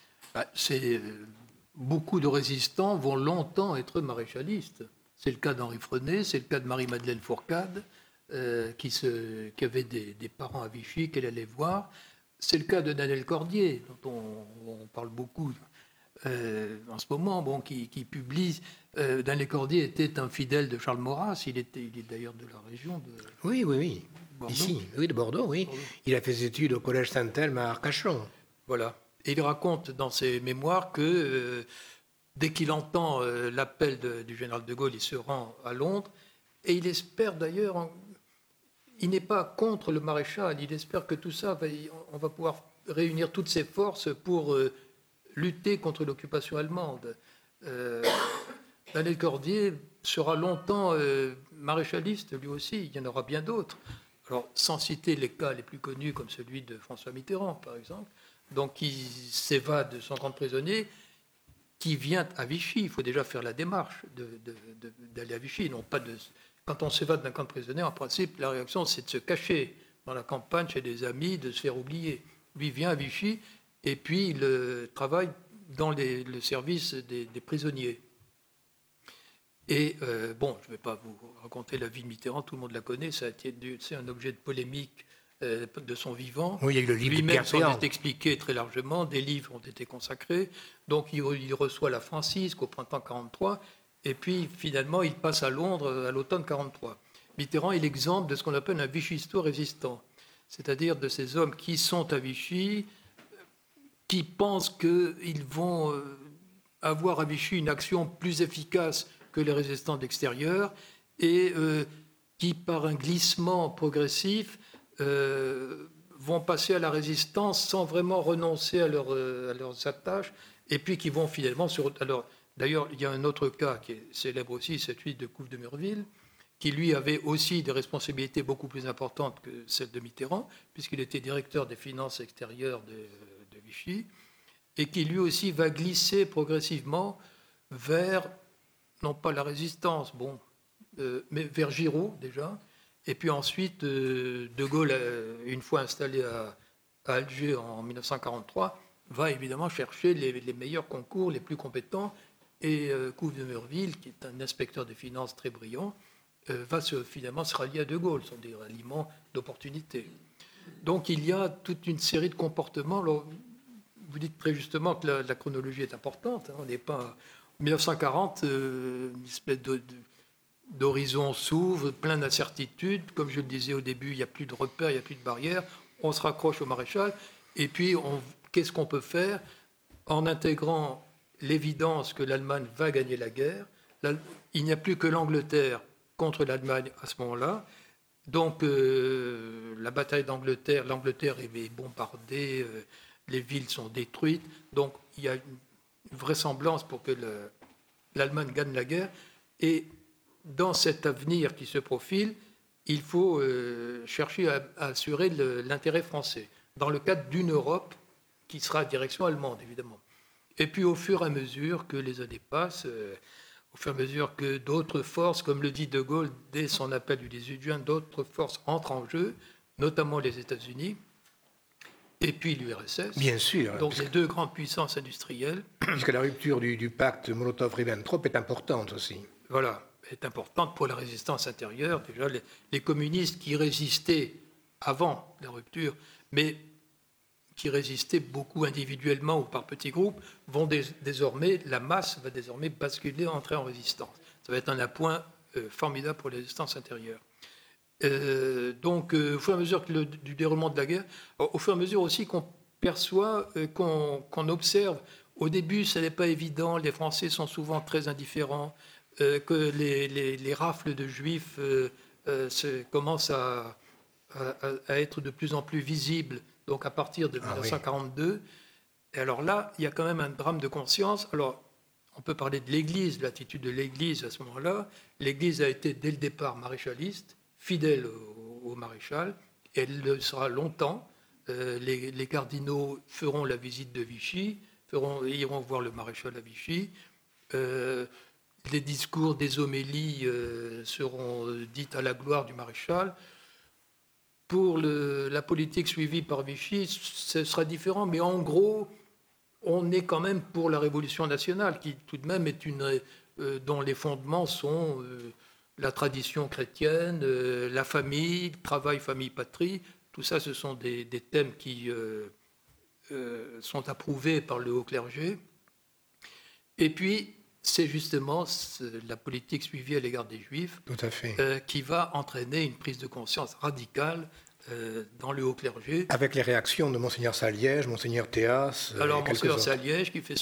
Beaucoup de résistants vont longtemps être maréchalistes. C'est le cas d'Henri Freinet, c'est le cas de Marie-Madeleine Fourcade, qui avait des parents à Vichy qu'elle allait voir. C'est le cas de Daniel Cordier, dont on parle beaucoup en ce moment, qui publie. Daniel Cordier était un fidèle de Charles Maurras. Il est d'ailleurs de la région de... Oui. Bordeaux. Ici, oui, de Bordeaux, oui. Bordeaux. Il a fait ses études au Collège Saint-Elme à Arcachon. Voilà. Et il raconte dans ses mémoires que dès qu'il entend l'appel du général de Gaulle, il se rend à Londres. Et il espère d'ailleurs... Il n'est pas contre le maréchal. Il espère que tout ça, on va pouvoir réunir toutes ses forces pour lutter contre l'occupation allemande. Daniel Cordier sera longtemps maréchaliste, lui aussi. Il y en aura bien d'autres. Alors, sans citer les cas les plus connus, comme celui de François Mitterrand, par exemple, donc qui s'évade de son camp de prisonniers, qui vient à Vichy. Il faut déjà faire la démarche d'aller à Vichy. Non pas quand on s'évade d'un camp de prisonniers, en principe, la réaction, c'est de se cacher dans la campagne chez des amis, de se faire oublier. Lui vient à Vichy et puis il travaille dans le service des prisonniers. Et bon, je ne vais pas vous raconter la vie de Mitterrand, tout le monde la connaît, c'est un objet de polémique de son vivant. Oui, il y a eu le livre lui-même s'en est expliqué très largement, des livres ont été consacrés, donc il reçoit la Francisque au printemps 1943, et puis finalement il passe à Londres à l'automne 1943. Mitterrand est l'exemple de ce qu'on appelle un vichisto résistant, c'est-à-dire de ces hommes qui sont à Vichy, qui pensent qu'ils vont avoir à Vichy une action plus efficace que les résistants d'extérieur et qui, par un glissement progressif, vont passer à la résistance sans vraiment renoncer à leurs attaches et puis qui vont finalement Alors, d'ailleurs, il y a un autre cas qui est célèbre aussi, c'est celui de Couve de Murville, qui lui avait aussi des responsabilités beaucoup plus importantes que celles de Mitterrand, puisqu'il était directeur des finances extérieures de Vichy, et qui lui aussi va glisser progressivement vers, non pas la résistance, mais vers Giraud déjà, et puis ensuite De Gaulle, une fois installé à Alger en 1943, va évidemment chercher les meilleurs concours, les plus compétents, et Couve de Murville, qui est un inspecteur des finances très brillant, va finalement se rallier à De Gaulle, ce sont des ralliements d'opportunité. Donc il y a toute une série de comportements. Alors, vous dites très justement que la chronologie est importante. On n'est pas... En 1940, une espèce d'horizon s'ouvre, plein d'incertitudes. Comme je le disais au début, il n'y a plus de repères, il n'y a plus de barrières. On se raccroche au maréchal. Et puis, qu'est-ce qu'on peut faire en intégrant l'évidence que l'Allemagne va gagner la guerre? Il n'y a plus que l'Angleterre contre l'Allemagne à ce moment-là. Donc, la bataille d'Angleterre, l'Angleterre est bombardée, les villes sont détruites. Donc, il y a une vraisemblance pour que l'Allemagne gagne la guerre. Et dans cet avenir qui se profile, il faut chercher à assurer l'intérêt français, dans le cadre d'une Europe qui sera à direction allemande, évidemment. Et puis au fur et à mesure que les années passent, au fur et à mesure que d'autres forces, comme le dit De Gaulle dès son appel du 18 juin, d'autres forces entrent en jeu, notamment les États-Unis, et puis l'URSS. Bien sûr. Donc les deux grandes puissances industrielles. Puisque la rupture du pacte Molotov-Ribbentrop est importante aussi. Voilà, est importante pour la résistance intérieure. Déjà, les communistes qui résistaient avant la rupture, mais qui résistaient beaucoup individuellement ou par petits groupes, vont désormais, la masse va désormais basculer, entrer en résistance. Ça va être un appoint formidable pour la résistance intérieure. Donc, au fur et à mesure du déroulement de la guerre, au fur et à mesure aussi qu'on perçoit, qu'on observe, au début, ce n'est pas évident, les Français sont souvent très indifférents, que les rafles de juifs commencent à être de plus en plus visibles, donc à partir de 1942. Oui. Et alors là, il y a quand même un drame de conscience. Alors, on peut parler de l'Église, de l'attitude de l'Église à ce moment-là. L'Église a été dès le départ maréchaliste, fidèle au maréchal, et elle le sera longtemps. Les cardinaux feront la visite de Vichy, iront voir le maréchal à Vichy. Les discours des homélies seront dites à la gloire du maréchal. Pour la politique suivie par Vichy, ce sera différent, mais en gros, on est quand même pour la Révolution nationale, qui tout de même est dont les fondements sont la tradition chrétienne, la famille, travail, famille, patrie. Tout ça, ce sont des thèmes qui sont approuvés par le haut clergé. Et puis, c'est justement la politique suivie à l'égard des Juifs qui va entraîner une prise de conscience radicale dans le haut clergé. Avec les réactions de Monseigneur Saliège, Monseigneur Théas. Alors, Monseigneur Saliège qui fait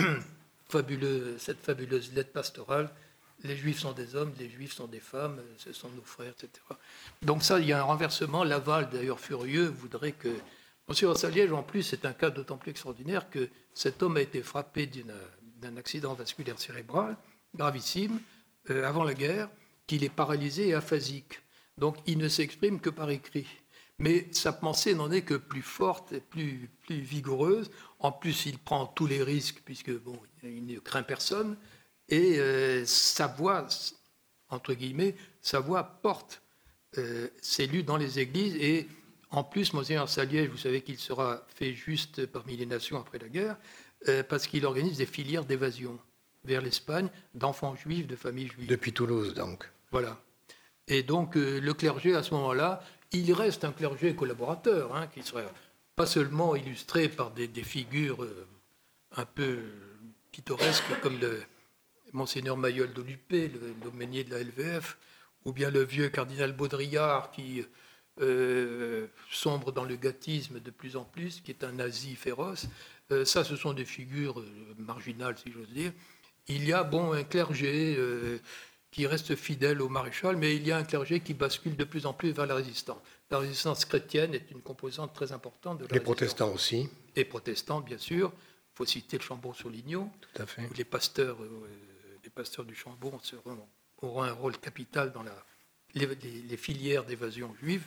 cette fabuleuse lettre pastorale. Les Juifs sont des hommes, les Juifs sont des femmes, ce sont nos frères, etc. Donc ça, il y a un renversement. Laval, d'ailleurs furieux, voudrait que... Monseigneur Saliège, en plus, c'est un cas d'autant plus extraordinaire que cet homme a été frappé d'un accident vasculaire cérébral gravissime avant la guerre, qu'il est paralysé et aphasique. Donc il ne s'exprime que par écrit. Mais sa pensée n'en est que plus forte et plus vigoureuse. En plus, il prend tous les risques, puisque il ne craint personne. Et sa voix, entre guillemets, sa voix porte. C'est lu dans les églises. Et en plus, Monseigneur Saliège, vous savez qu'il sera fait juste parmi les nations après la guerre, parce qu'il organise des filières d'évasion vers l'Espagne d'enfants juifs, de familles juives. Depuis Toulouse, donc. Voilà. Et donc, le clergé, à ce moment-là, il reste un clergé collaborateur, qui serait pas seulement illustré par des figures un peu pittoresques, comme le Monseigneur Mayol d'Olupé, l'aumônier de la LVF, ou bien le vieux cardinal Baudrillard, qui sombre dans le gâtisme de plus en plus, qui est un nazi féroce. Ça, ce sont des figures marginales, si j'ose dire. Il y a un clergé qui reste fidèle au maréchal, mais il y a un clergé qui bascule de plus en plus vers la résistance. La résistance chrétienne est une composante très importante de la résistance. Les protestants aussi. Et protestants, bien sûr. Il faut citer le Chambon-sur-Lignon. Tout à fait. Où les pasteurs du Chambon auront un rôle capital dans les filières d'évasion juive.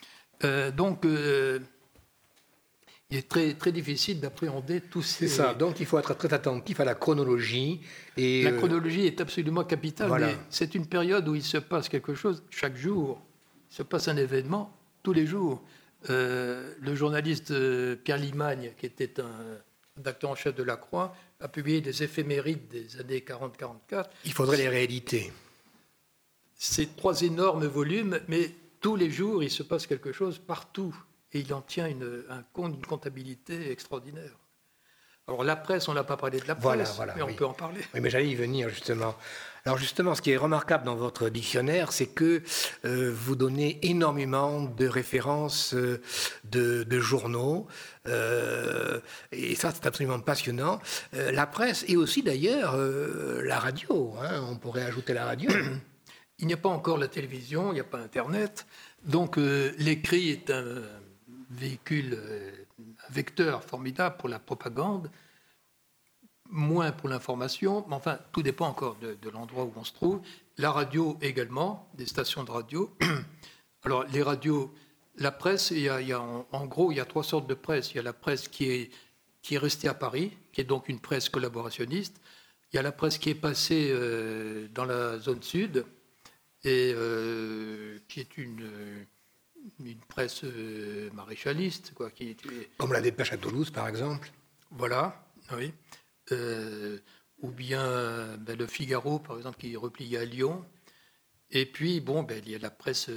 Il est très, très difficile d'appréhender tous ces... C'est ça, donc il faut être très attentif à la chronologie. Et la chronologie est absolument capitale, voilà. Mais c'est une période où il se passe quelque chose chaque jour. Il se passe un événement tous les jours. Le journaliste Pierre Limagne, qui était un rédacteur en chef de La Croix, a publié des éphémérides des années 40-44. Il faudrait les rééditer. C'est 3 énormes volumes, mais tous les jours, il se passe quelque chose partout. Et il en tient une comptabilité extraordinaire. Alors la presse, on n'a pas parlé de la presse, mais on peut en parler. Oui, mais j'allais y venir justement. Alors justement, ce qui est remarquable dans votre dictionnaire, c'est que vous donnez énormément de références de journaux, et ça c'est absolument passionnant. La presse et aussi d'ailleurs la radio, on pourrait ajouter la radio. Il n'y a pas encore la télévision, il n'y a pas Internet, donc l'écrit est un véhicule, un vecteur formidable pour la propagande, moins pour l'information, mais enfin, tout dépend encore de l'endroit où on se trouve. La radio également, des stations de radio. Alors, les radios, la presse, en gros, il y a 3 sortes de presse. Il y a la presse qui est restée à Paris, qui est donc une presse collaborationniste. Il y a la presse qui est passée dans la zone sud, et qui est une presse maréchaliste. Quoi, Comme la Dépêche à Toulouse, par exemple. Voilà, oui. Ou bien le Figaro, par exemple, qui est replié à Lyon. Et puis, il y a la presse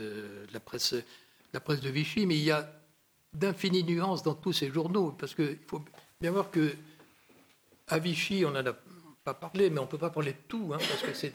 de Vichy, mais il y a d'infinies nuances dans tous ces journaux, parce qu'il faut bien voir qu'à Vichy, on n'en a pas parlé, mais on ne peut pas parler de tout, parce que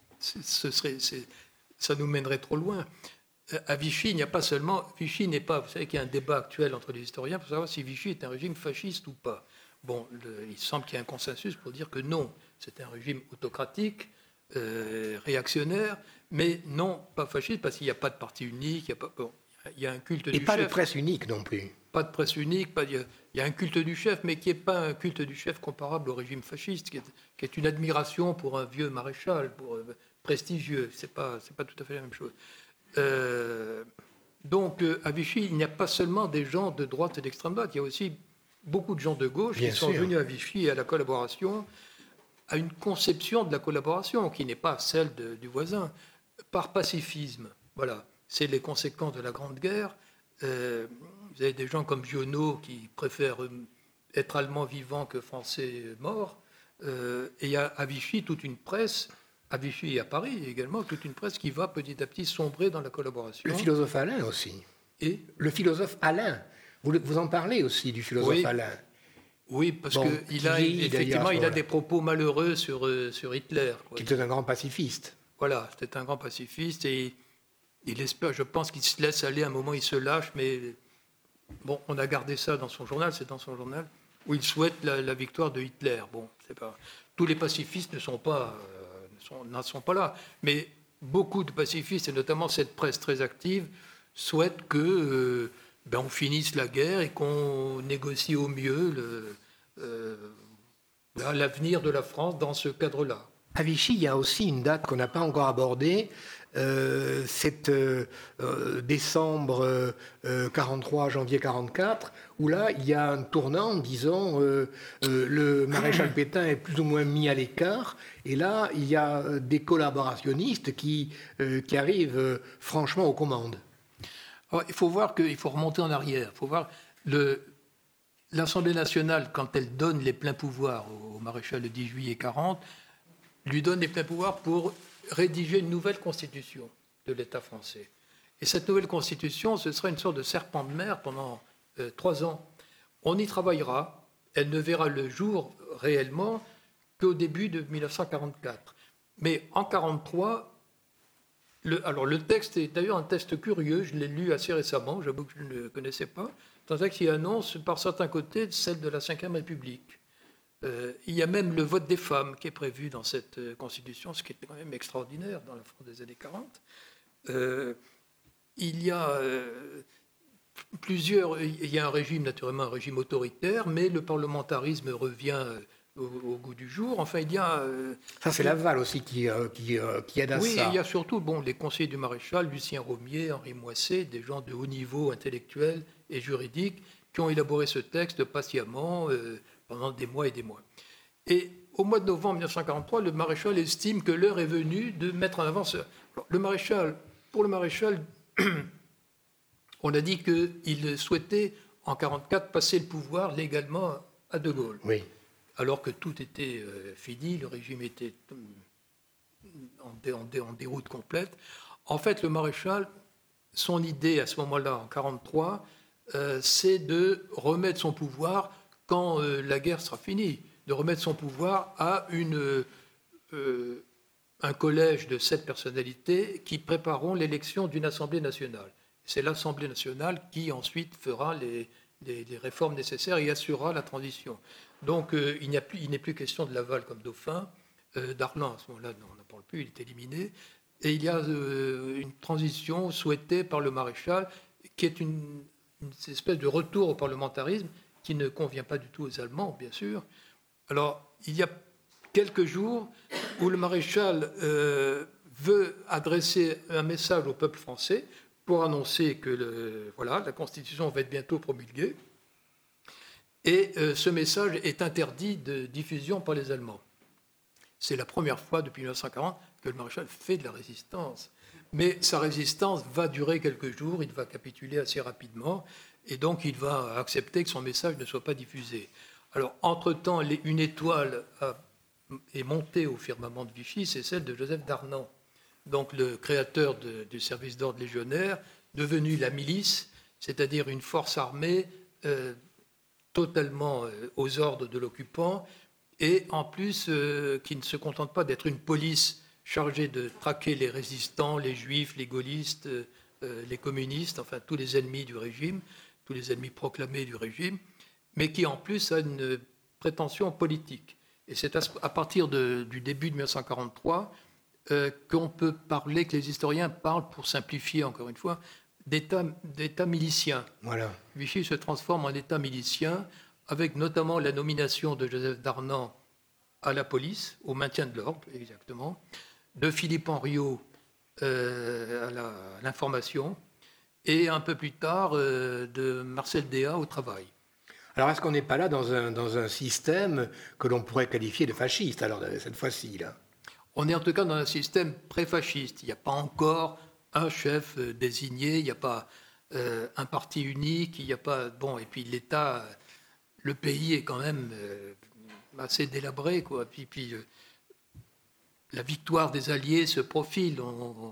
ça nous mènerait trop loin. À Vichy, il n'y a pas seulement... Vichy n'est pas... Vous savez qu'il y a un débat actuel entre les historiens pour savoir si Vichy est un régime fasciste ou pas. Il semble qu'il y ait un consensus pour dire que non, c'est un régime autocratique, réactionnaire, mais non, pas fasciste, parce qu'il n'y a pas de parti unique, il y a un culte du chef. Et pas de presse unique non plus. Pas de presse unique, il y a un culte du chef, mais qui n'est pas un culte du chef comparable au régime fasciste, qui est une admiration pour un vieux maréchal, prestigieux. C'est pas tout à fait la même chose. Donc, à Vichy, il n'y a pas seulement des gens de droite et d'extrême droite, il y a aussi beaucoup de gens de gauche qui sont venus à Vichy à la collaboration, à une conception de la collaboration qui n'est pas celle du voisin, par pacifisme. Voilà, c'est les conséquences de la Grande Guerre. Vous avez des gens comme Giono qui préfèrent être allemand vivant que français mort. Et il y a à Vichy toute une presse, à Vichy et à Paris également, toute une presse qui va petit à petit sombrer dans la collaboration. Le philosophe Alain aussi. Et le philosophe Alain. Vous en parlez aussi du philosophe Alain. Oui, parce qu'il a effectivement il a des propos malheureux sur Hitler. Qui était un grand pacifiste. Voilà, c'était un grand pacifiste et il espère, je pense qu'il se laisse aller, à un moment il se lâche, mais on a gardé ça dans son journal, c'est dans son journal, où il souhaite la victoire de Hitler. Tous les pacifistes n'en sont pas là, mais beaucoup de pacifistes, et notamment cette presse très active, souhaitent que on finisse la guerre et qu'on négocie au mieux l'avenir de la France dans ce cadre-là. À Vichy, il y a aussi une date qu'on n'a pas encore abordée, c'est décembre 43, janvier 44, où là, il y a un tournant, disons, le maréchal Pétain est plus ou moins mis à l'écart, et là, il y a des collaborationnistes qui arrivent franchement aux commandes. Alors, il faut voir qu'il faut remonter en arrière. Il faut voir l'Assemblée nationale, quand elle donne les pleins pouvoirs au maréchal le 10 juillet 40, lui donne les pleins pouvoirs pour rédiger une nouvelle constitution de l'État français. Et cette nouvelle constitution, ce sera une sorte de serpent de mer pendant 3 ans. On y travaillera. Elle ne verra le jour réellement qu'au début de 1944. Mais en 1943, le texte est d'ailleurs un texte curieux, je l'ai lu assez récemment, j'avoue que je ne le connaissais pas. C'est un texte qui annonce par certains côtés celle de la Ve République. Il y a même le vote des femmes qui est prévu dans cette constitution, ce qui est quand même extraordinaire dans la France des années 40. Il y a il y a un régime, naturellement un régime autoritaire, mais le parlementarisme revient au goût du jour. Enfin, il y a... ça, c'est Laval aussi qui aide à ça. Oui, il y a surtout les conseillers du maréchal, Lucien Romier, Henri Moisset, des gens de haut niveau intellectuel et juridique qui ont élaboré ce texte patiemment pendant des mois et des mois. Et au mois de novembre 1943, le maréchal estime que l'heure est venue de mettre en avant pour le maréchal, on a dit qu'il souhaitait en 1944 passer le pouvoir légalement à De Gaulle. Oui. Alors que tout était fini, le régime était en déroute complète. En fait, le maréchal, son idée à ce moment-là, en 1943, c'est de remettre son pouvoir quand la guerre sera finie, de remettre son pouvoir à un collège de 7 personnalités qui prépareront l'élection d'une Assemblée nationale. C'est l'Assemblée nationale qui ensuite fera les réformes nécessaires et assurera la transition. Donc il n'est plus question de Laval comme dauphin. Darlan, à ce moment-là, on n'en parle plus, il est éliminé. Et il y a une transition souhaitée par le maréchal qui est une espèce de retour au parlementarisme qui ne convient pas du tout aux Allemands, bien sûr. Alors, il y a quelques jours où le maréchal veut adresser un message au peuple français pour annoncer que la Constitution va être bientôt promulguée. Et ce message est interdit de diffusion par les Allemands. C'est la première fois depuis 1940 que le maréchal fait de la résistance. Mais sa résistance va durer quelques jours, il va capituler assez rapidement, et donc il va accepter que son message ne soit pas diffusé. Alors, entre-temps, une étoile est montée au firmament de Vichy, c'est celle de Joseph Darnan, donc le créateur du service d'ordre légionnaire, devenu la milice, c'est-à-dire une force armée totalement aux ordres de l'occupant, et en plus qui ne se contente pas d'être une police chargée de traquer les résistants, les juifs, les gaullistes, les communistes, enfin tous les ennemis du régime, tous les ennemis proclamés du régime, mais qui en plus a une prétention politique. Et c'est à partir du début de 1943 qu'on peut parler, que les historiens parlent, pour simplifier encore une fois, d'État milicien. Voilà. Vichy se transforme en État milicien, avec notamment la nomination de Joseph Darnan à la police, au maintien de l'ordre, exactement, de Philippe Henriot à l'information, et un peu plus tard de Marcel Déat au travail. Alors, est-ce qu'on n'est pas là dans un système que l'on pourrait qualifier de fasciste, alors, cette fois-ci, là ? On est en tout cas dans un système pré-fasciste. Il n'y a pas encore un chef désigné, il n'y a pas un parti unique, il n'y a pas... Bon, et puis l'État, le pays est quand même assez délabré, quoi. Puis la victoire des Alliés se profile.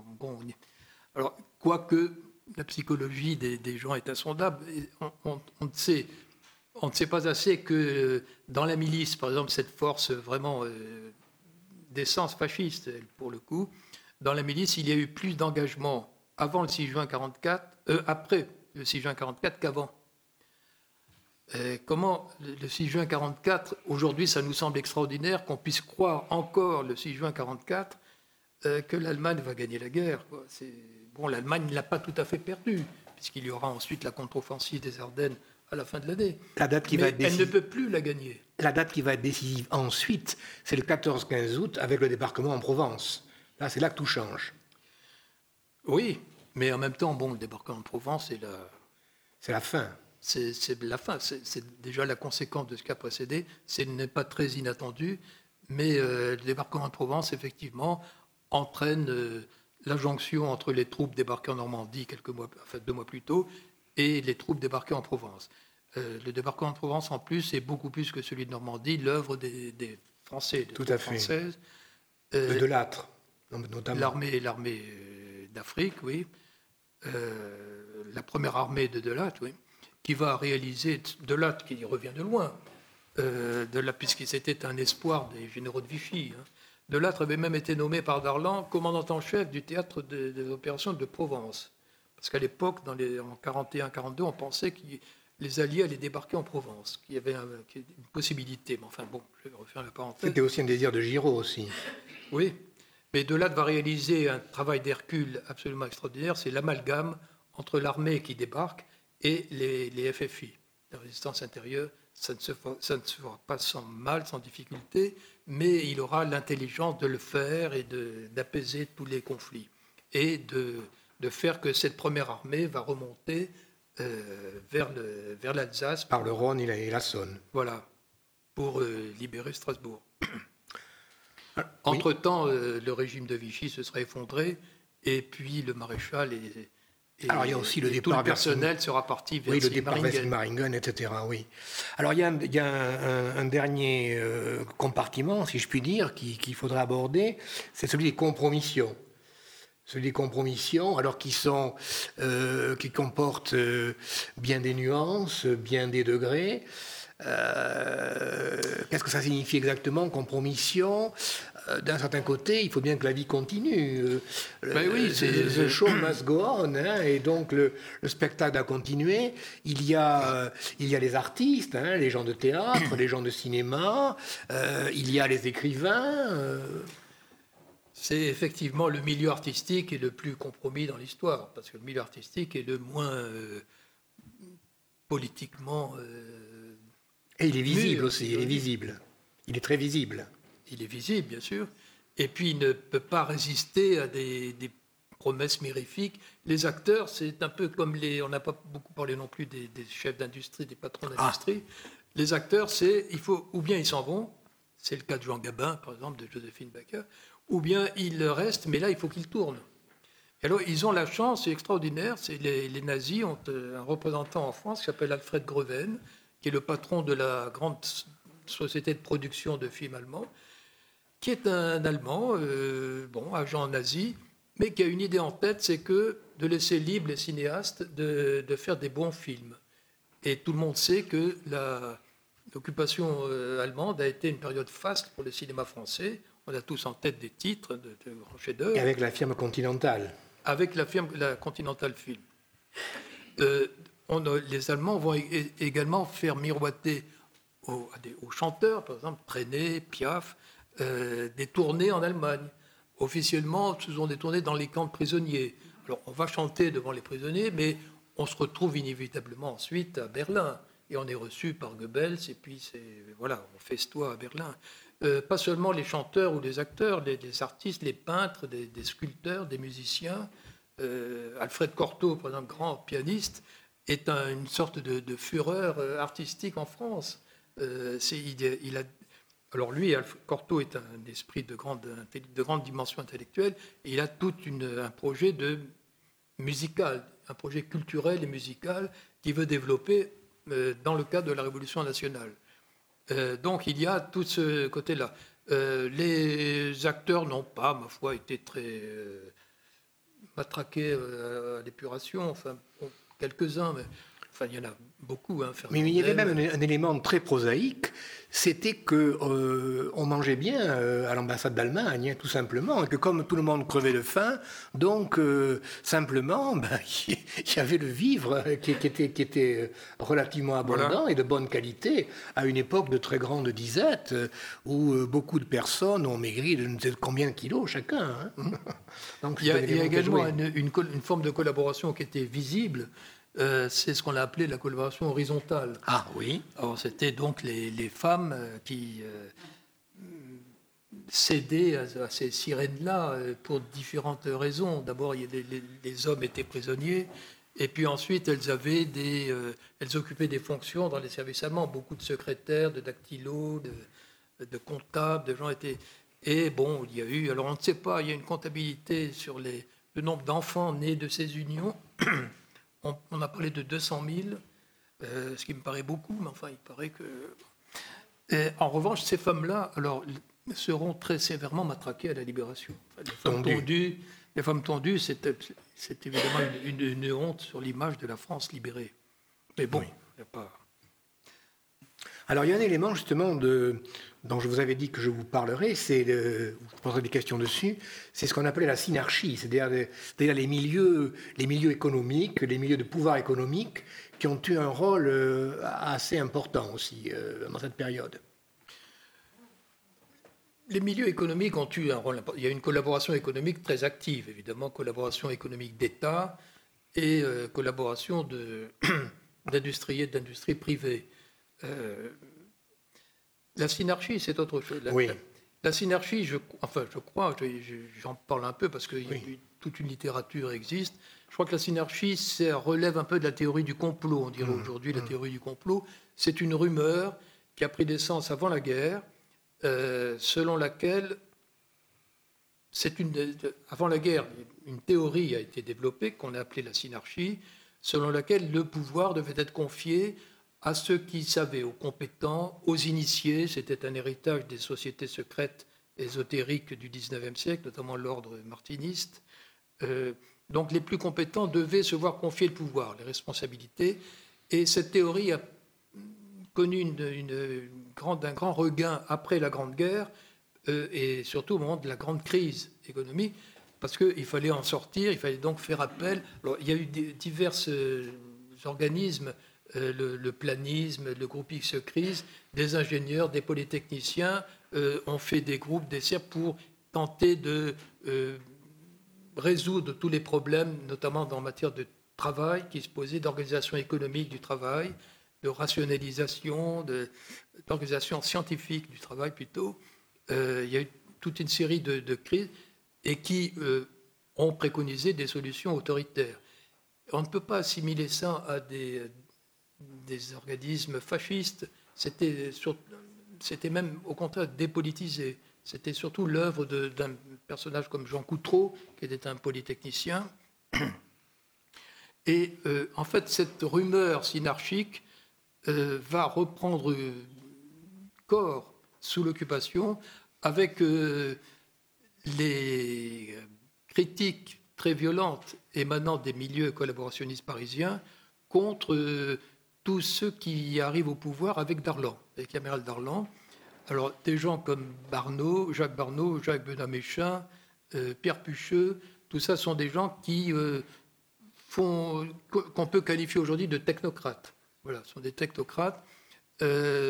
Alors, quoique la psychologie des gens est insondable, on ne sait pas assez que dans la milice, par exemple, cette force vraiment d'essence fasciste, pour le coup, dans la milice, il y a eu plus d'engagement avant le 6 juin 44, après le 6 juin 44 qu'avant. Comment le 6 juin 44, aujourd'hui, ça nous semble extraordinaire qu'on puisse croire encore le 6 juin 44 que l'Allemagne va gagner la guerre, quoi. Bon, l'Allemagne ne l'a pas tout à fait perdue, puisqu'il y aura ensuite la contre-offensive des Ardennes à la fin de l'année. Elle ne peut plus la gagner. La date qui va être décisive ensuite, c'est le 14-15 août avec le débarquement en Provence. Là, c'est là que tout change. Oui, mais en même temps, le débarquement en Provence, c'est la fin. C'est la fin. C'est déjà la conséquence de ce qui a précédé. Ce n'est pas très inattendu, mais le débarquement en Provence, effectivement, entraîne la jonction entre les troupes débarquées en Normandie 2 mois plus tôt et les troupes débarquées en Provence. Le débarquement en Provence, en plus, est beaucoup plus que celui de Normandie, l'œuvre des Français, des troupes françaises. De Delattre, notamment. L'armée d'Afrique, oui. La première armée de Delattre, oui, qui va réaliser, Delattre qui revient de loin, puisque c'était un espoir des généraux de Vichy. Delattre avait même été nommé par Darlan commandant en chef du théâtre des opérations de Provence. Parce qu'à l'époque, en 41-42, on pensait que les Alliés allaient débarquer en Provence, qu'il y avait une possibilité. Mais enfin, je vais refaire la parenthèse. C'était aussi un désir de Giraud, aussi. Oui, mais Delattre va réaliser un travail d'Hercule absolument extraordinaire, c'est l'amalgame entre l'armée qui débarque et les FFI, la résistance intérieure. Ça ne se fera pas sans mal, sans difficulté, mais il aura l'intelligence de le faire et d'apaiser tous les conflits et de faire que cette première armée va remonter vers l'Alsace. Par le Rhône et la Saône. Voilà, pour libérer Strasbourg. Entre-temps, le régime de Vichy se sera effondré, et puis le maréchal alors, il y a aussi le départ tout le personnel sera parti vers Sigmaringen, etc. Oui. Alors, il y a un dernier compartiment, si je puis dire, qu'il faudrait aborder, c'est celui des compromissions. Alors qui comportent bien des nuances, bien des degrés. Qu'est-ce que ça signifie exactement, compromission ? D'un certain côté, il faut bien que la vie continue. Oui, the show must go on, et donc le spectacle a continué. Il y a les artistes, les gens de théâtre, les gens de cinéma, il y a les écrivains. C'est effectivement le milieu artistique est le plus compromis dans l'histoire, parce que le milieu artistique est le moins politiquement... et il est visible aussi, il est visible. Il est très visible. Il est visible, bien sûr, et puis il ne peut pas résister à des promesse mirifique. Les acteurs, c'est un peu comme on n'a pas beaucoup parlé non plus des chefs d'industrie, des patrons d'industrie. Les acteurs, ou bien ils s'en vont, c'est le cas de Jean Gabin, par exemple, de Joséphine Baker, ou bien ils restent, mais là, il faut qu'ils tournent. Et alors, ils ont la chance, c'est extraordinaire, les nazis ont un représentant en France qui s'appelle Alfred Greven, qui est le patron de la grande société de production de films allemands, qui est un Allemand, agent nazi, mais qui a une idée en tête, c'est de laisser libre les cinéastes de faire des bons films. Et tout le monde sait que l'occupation allemande a été une période faste pour le cinéma français. On a tous en tête des titres de grands chefs-d'œuvre. Et avec la firme Continental. Avec la Continental Film. Les Allemands vont également faire miroiter aux chanteurs, par exemple Trenet, Piaf, des tournées en Allemagne. Officiellement, ce sont des tournées dans les camps de prisonniers. Alors, on va chanter devant les prisonniers, mais on se retrouve inévitablement ensuite à Berlin. Et on est reçu par Goebbels, et puis on festoie à Berlin. Pas seulement les chanteurs ou les acteurs, les artistes, les peintres, des sculpteurs, des musiciens. Alfred Cortot, par exemple, grand pianiste, est une sorte de fureur artistique en France. Alors lui, Alfred Cortot est un esprit de grande dimension intellectuelle, et il a tout un projet musical, un projet culturel et musical qu'il veut développer dans le cadre de la Révolution nationale. Donc il y a tout ce côté-là. Les acteurs n'ont pas, ma foi, été très matraqués à l'épuration, enfin quelques-uns, mais il y en a beaucoup. Mais il y avait même un élément très prosaïque, c'était qu'on mangeait bien à l'ambassade d'Allemagne, tout simplement, et que comme tout le monde crevait de faim, donc simplement, il y avait le vivre qui était relativement abondant et de bonne qualité, à une époque de très grande disette, où beaucoup de personnes ont maigri de ne sais combien de kilos chacun. Donc, il y a également une forme de collaboration qui était visible. C'est ce qu'on a appelé la collaboration horizontale. Ah oui. Alors c'était donc les femmes qui cédaient à ces sirènes-là pour différentes raisons. D'abord, les hommes étaient prisonniers, et puis ensuite elles occupaient des fonctions dans les services allemands. Beaucoup de secrétaires, de dactylos, de comptables, de gens étaient. Et bon, il y a eu. Alors on ne sait pas. Il y a une comptabilité sur le nombre d'enfants nés de ces unions. On a parlé de 200 000, ce qui me paraît beaucoup, mais enfin, il paraît que... en revanche, ces femmes-là, seront très sévèrement matraquées à la Libération. Enfin, les femmes tondues, c'est évidemment une honte sur l'image de la France libérée. Mais bon, il n'y a pas... Alors, il y a un élément, justement, dont je vous avais dit que je vous parlerai, je poserai des questions dessus, c'est ce qu'on appelait la synarchie, c'est-à-dire les milieux économiques, les milieux de pouvoir économique, qui ont eu un rôle assez important aussi dans cette période. Les milieux économiques ont eu un rôle important. Il y a une collaboration économique très active, évidemment, collaboration économique d'État et collaboration d'industriels, d'industries privées. La synarchie, c'est autre chose. La synarchie, je crois, j'en parle un peu parce que toute une littérature existe. Je crois que la synarchie, ça relève un peu de la théorie du complot. On dirait aujourd'hui la théorie du complot. C'est une rumeur qui a pris naissance avant la guerre, selon laquelle, avant la guerre, une théorie a été développée qu'on a appelée la synarchie, selon laquelle le pouvoir devait être confié à ceux qui savaient, aux compétents, aux initiés. C'était un héritage des sociétés secrètes ésotériques du XIXe siècle, notamment l'ordre martiniste. Donc les plus compétents devaient se voir confier le pouvoir, les responsabilités. Et cette théorie a connu un grand regain après la Grande Guerre et surtout au moment de la grande crise économique, parce qu'il fallait en sortir, il fallait donc faire appel. Alors, il y a eu divers organismes, le planisme, le groupe X-Crise, des ingénieurs, des polytechniciens ont fait des groupes, des cercles pour tenter de résoudre tous les problèmes, notamment en matière de travail qui se posaient, d'organisation économique du travail, de rationalisation, d'organisation scientifique du travail plutôt. Il y a eu toute une série de crises et qui ont préconisé des solutions autoritaires. On ne peut pas assimiler ça à des organismes fascistes. C'était même, au contraire, dépolitisé. C'était surtout l'œuvre d'un personnage comme Jean Coutreau, qui était un polytechnicien. Et en fait, cette rumeur synarchique va reprendre corps sous l'occupation avec les critiques très violentes émanant des milieux collaborationnistes parisiens contre tous ceux qui arrivent au pouvoir avec Darlan, avec l'amiral Darlan. Alors, des gens comme Jacques Barnaud, Jacques Benoît-Méchain, Pierre Pucheux, tout ça sont des gens qu'on peut qualifier aujourd'hui de technocrates. Voilà, ce sont des technocrates, qui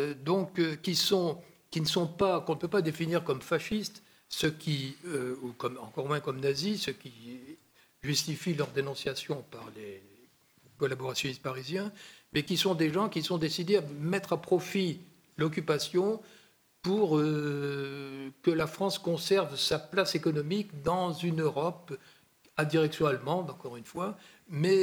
ne sont pas, qu'on ne peut pas définir comme fascistes, ou encore moins comme nazis, ceux qui justifient leur dénonciation par les collaborationnistes parisiens, mais qui sont des gens qui sont décidés à mettre à profit l'occupation pour que la France conserve sa place économique dans une Europe à direction allemande, encore une fois, mais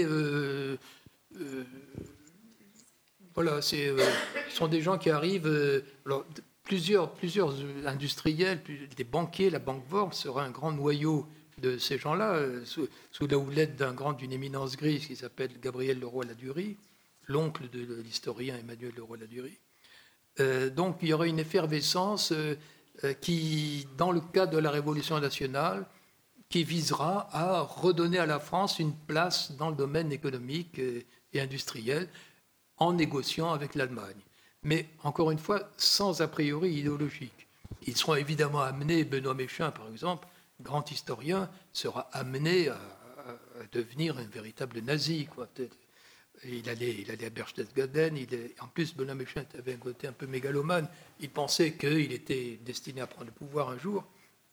voilà, ce sont des gens qui arrivent. Alors, plusieurs industriels, des banquiers, la Banque Worms sera un grand noyau de ces gens-là, sous la houlette d'une éminence grise qui s'appelle Gabriel Leroy-Ladurie, l'oncle de l'historien Emmanuel Leroy-Ladurie. Donc il y aura une effervescence qui, dans le cadre de la Révolution nationale, qui visera à redonner à la France une place dans le domaine économique et industriel en négociant avec l'Allemagne. Mais encore une fois, sans a priori idéologique. Ils seront évidemment amenés, Benoît Méchain par exemple, grand historien, sera amené à devenir un véritable nazi, quoi. Il allait à Berchtesgaden. En plus, Benoît Méchain avait un côté un peu mégalomane. Il pensait qu'il était destiné à prendre le pouvoir un jour.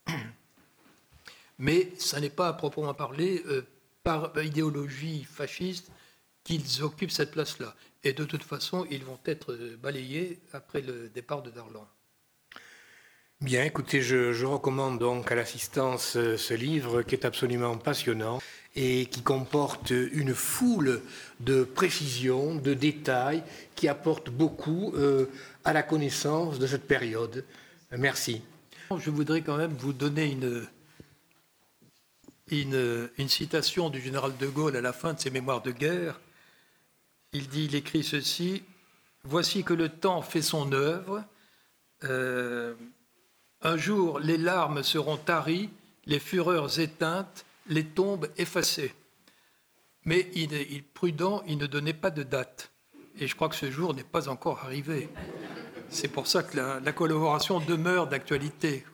Mais ça n'est pas à proprement parler par idéologie fasciste qu'ils occupent cette place-là. Et de toute façon, ils vont être balayés après le départ de Darlan. Bien, écoutez, je recommande donc à l'assistance ce livre qui est absolument passionnant et qui comporte une foule de précisions, de détails, qui apportent beaucoup à la connaissance de cette période. Merci. Je voudrais quand même vous donner une citation du général de Gaulle à la fin de ses mémoires de guerre. Il écrit ceci: « Voici que le temps fait son œuvre. Un jour, les larmes seront taries, les fureurs éteintes, les tombes effacées. » Mais prudent, il ne donnait pas de date. Et je crois que ce jour n'est pas encore arrivé. C'est pour ça que la collaboration demeure d'actualité.